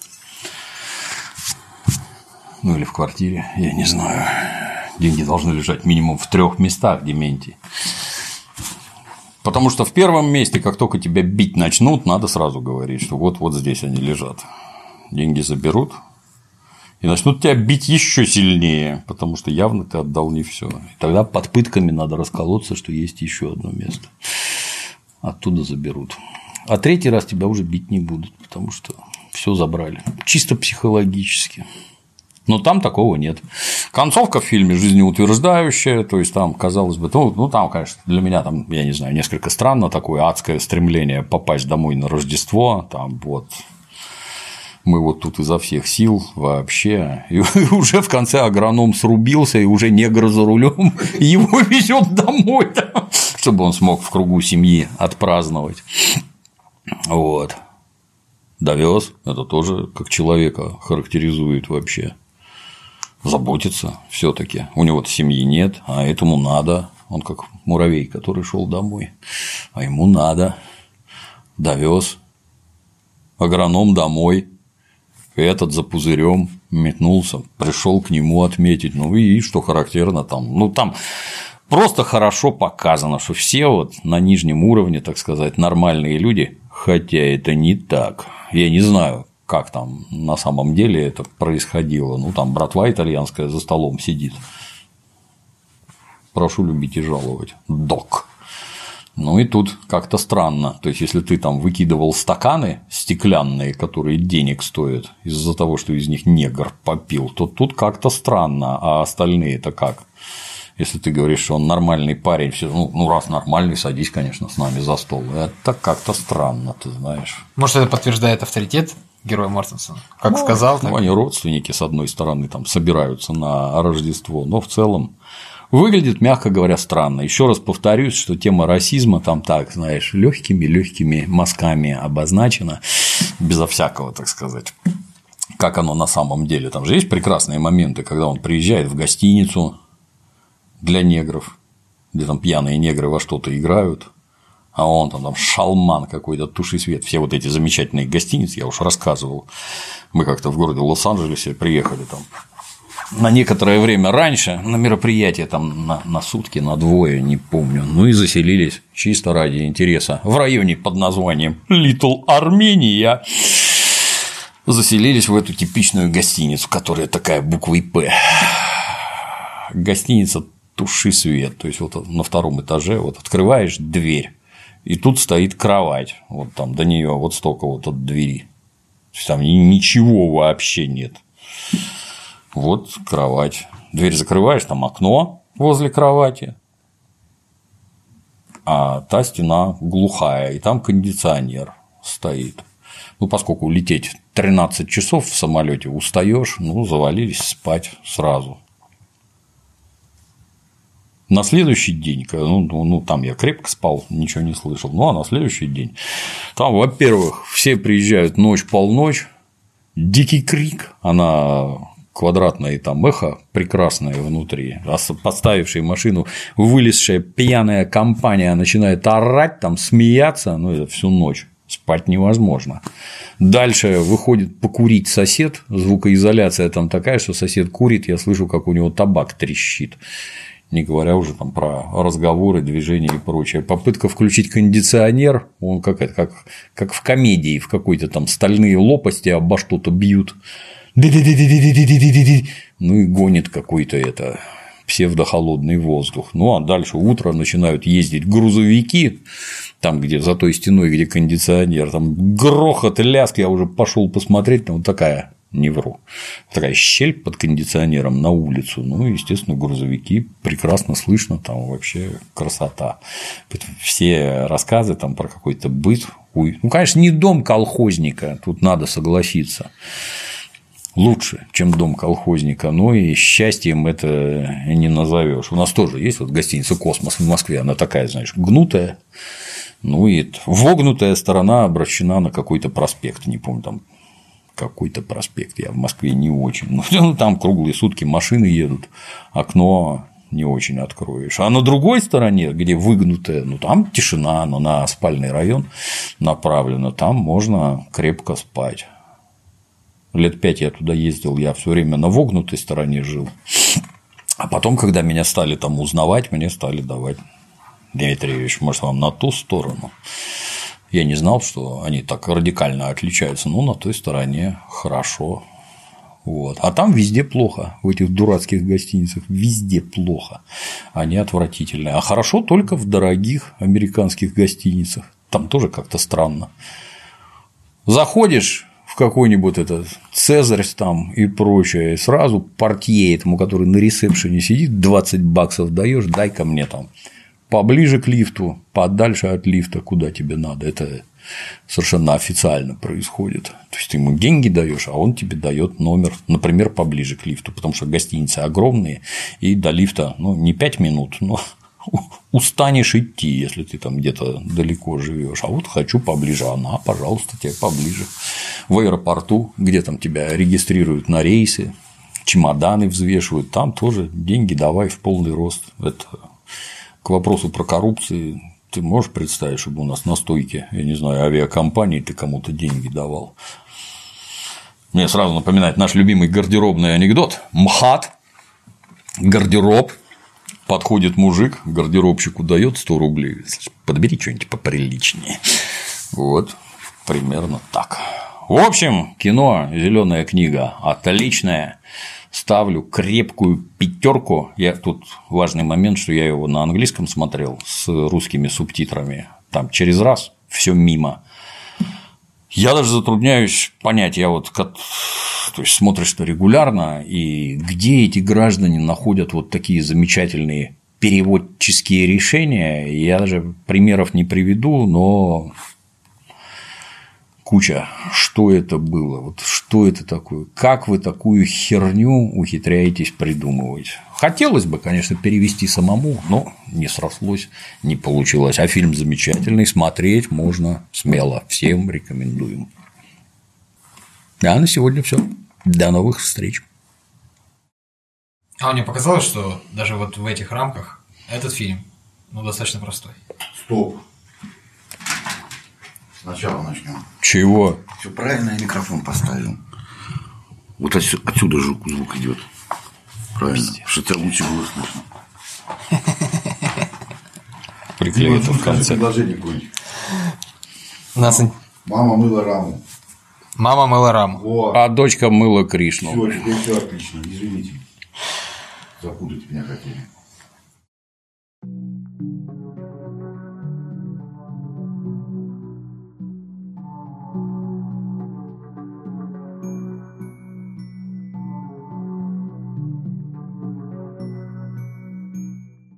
[SPEAKER 1] или в квартире, я не знаю, деньги должны лежать минимум в 3 местах, Дементий. Потому что в первом месте, как только тебя бить начнут, надо сразу говорить, что вот здесь они лежат. Деньги заберут, И начнут тебя бить еще сильнее, потому что явно ты отдал не все. И тогда под пытками надо расколоться, что есть еще одно место. Оттуда заберут. А третий раз тебя уже бить не будут, потому что все забрали. Чисто психологически. Но там такого нет. Концовка в фильме жизнеутверждающая, то есть там, казалось бы, ну там, конечно, для меня там, я не знаю, несколько странно такое адское стремление попасть домой на Рождество, там вот. Мы вот тут изо всех сил вообще. И уже в конце агроном срубился, и уже негр за рулем, и его везет домой, чтобы он смог в кругу семьи отпраздновать. Вот. Довез. Это тоже как человека характеризует вообще. Заботится все-таки. У него-то семьи нет, а этому надо. Он как муравей, который шел домой. А ему надо. Довез. Агроном домой. Этот за пузырем метнулся, пришел к нему отметить. Ну и что характерно там. Ну там просто хорошо показано, что все вот на нижнем уровне, так сказать, нормальные люди, хотя это не так. Я не знаю, как там на самом деле это происходило. Ну там братва итальянская за столом сидит. Прошу любить и жаловать. Док. Ну и тут как-то странно. То есть, если ты там выкидывал стаканы стеклянные, которые денег стоят, из-за того, что из них негр попил, то тут как-то странно. А остальные-то как? Если ты говоришь, что он нормальный парень, все, ну раз нормальный, садись, конечно, с нами за стол. Это как-то странно, ты знаешь.
[SPEAKER 2] Может, это подтверждает авторитет героя Мортенсона? Как сказал, так.
[SPEAKER 1] Они родственники, с одной стороны, там собираются на Рождество, но в целом. Выглядит, мягко говоря, странно. Еще раз повторюсь, что тема расизма там так, знаешь, легкими мазками обозначена, безо всякого, так сказать, как оно на самом деле. Там же есть прекрасные моменты, когда он приезжает в гостиницу для негров, где там пьяные негры во что-то играют, а он там шалман какой-то, туши свет. Все вот эти замечательные гостиницы, я уж рассказывал. Мы как-то в городе Лос-Анджелесе приехали там на некоторое время раньше на мероприятие там на сутки, на двое, не помню, ну и заселились чисто ради интереса в районе под названием Little Armenia. Заселились в эту типичную гостиницу, которая такая буквой «П». Гостиница «Туши свет», то есть вот на втором этаже вот открываешь дверь, и тут стоит кровать, вот там до нее вот столько вот от двери, то есть там ничего вообще нет. Вот кровать. Дверь закрываешь, там окно возле кровати, а та стена глухая, и там кондиционер стоит. Ну, поскольку лететь 13 часов в самолете устаешь, ну, завалились спать сразу. На следующий день, ну, там я крепко спал, ничего не слышал, ну, а на следующий день там, во-первых, все приезжают ночь-полночь, дикий крик, она квадратное и там эхо прекрасное внутри, подставившая машину, вылезшая пьяная компания начинает орать, там смеяться, ну, это всю ночь. Спать невозможно. Дальше выходит покурить сосед, звукоизоляция там такая, что сосед курит, я слышу, как у него табак трещит. Не говоря уже там про разговоры, движения и прочее. Попытка включить кондиционер, он как в комедии, в какой-то там стальные лопасти обо что-то бьют. Ну и гонит какой-то псевдохолодный воздух. Ну а дальше утро начинают ездить грузовики, там, где за той стеной, где кондиционер, там грохот, лязг, я уже пошел посмотреть, там вот такая, не вру, такая щель под кондиционером на улицу. Ну, естественно, грузовики прекрасно слышно, там вообще красота. Все рассказы там про какой-то быт. Ну, конечно, не дом колхозника, тут надо согласиться. Лучше, чем дом колхозника, но и счастьем это не назовешь. У нас тоже есть вот гостиница «Космос» в Москве, она такая, знаешь, гнутая, ну и вогнутая сторона обращена на какой-то проспект, не помню, там какой-то проспект, я в Москве не очень, ну там круглые сутки машины едут, окно не очень откроешь. А на другой стороне, где выгнутая, ну там тишина, но на спальный район направлено, там можно крепко спать. Лет 5 я туда ездил, я все время на вогнутой стороне жил. А потом, когда меня стали там узнавать, мне стали давать: Дмитрий Ильич, может, вам на ту сторону? Я не знал, что они так радикально отличаются, но на той стороне хорошо. Вот. А там везде плохо, в этих дурацких гостиницах везде плохо, они отвратительные. А хорошо только в дорогих американских гостиницах, там тоже как-то странно. Заходишь в какой-нибудь этот Цезарь там и прочее, и сразу портье этому, который на ресепшене сидит, $20 даешь, дай-ка мне там поближе к лифту, подальше от лифта, куда тебе надо. Это совершенно официально происходит. То есть ты ему деньги даешь, а он тебе дает номер, например, поближе к лифту, потому что гостиницы огромные, и до лифта не 5 минут, но устанешь идти, если ты там где-то далеко живешь. А вот хочу поближе, пожалуйста, тебе поближе. В аэропорту, где там тебя регистрируют на рейсы, чемоданы взвешивают, там тоже деньги давай в полный рост. Это к вопросу про коррупцию. Ты можешь представить, чтобы у нас на стойке, я не знаю, авиакомпании ты кому-то деньги давал? Мне сразу напоминает наш любимый гардеробный анекдот. МХАТ, гардероб, подходит мужик, гардеробщику дает 100 рублей, подбери что-нибудь поприличнее. Вот, примерно так. В общем, кино «Зеленая книга» отличное. Ставлю крепкую 5. Я тут важный момент, что я его на английском смотрел с русскими субтитрами. Там через раз все мимо. Я даже затрудняюсь понять, я вот то есть смотришь-то регулярно, и где эти граждане находят вот такие замечательные переводческие решения, я даже примеров не приведу, но куча, что это было, вот что это такое, как вы такую херню ухитряетесь придумывать. Хотелось бы, конечно, перевести самому, но не срослось, не получилось. А фильм замечательный, смотреть можно смело, всем рекомендуем. А на сегодня все. До новых встреч.
[SPEAKER 2] А мне показалось, что даже вот в этих рамках этот фильм достаточно простой.
[SPEAKER 3] Стоп. Сначала начнем.
[SPEAKER 1] Чего?
[SPEAKER 3] Все правильно, я микрофон поставил. Вот отсюда же звук идет. Правильно. Что тебя лучше было слышно.
[SPEAKER 1] Приклеится в конце.
[SPEAKER 3] Предложение какое-нибудь.
[SPEAKER 2] Мама
[SPEAKER 3] мыла раму.
[SPEAKER 2] Мама мыла раму.
[SPEAKER 3] Во.
[SPEAKER 1] А дочка мыла Кришну.
[SPEAKER 3] Все, теперь все отлично. Извините. Запутать меня хотели.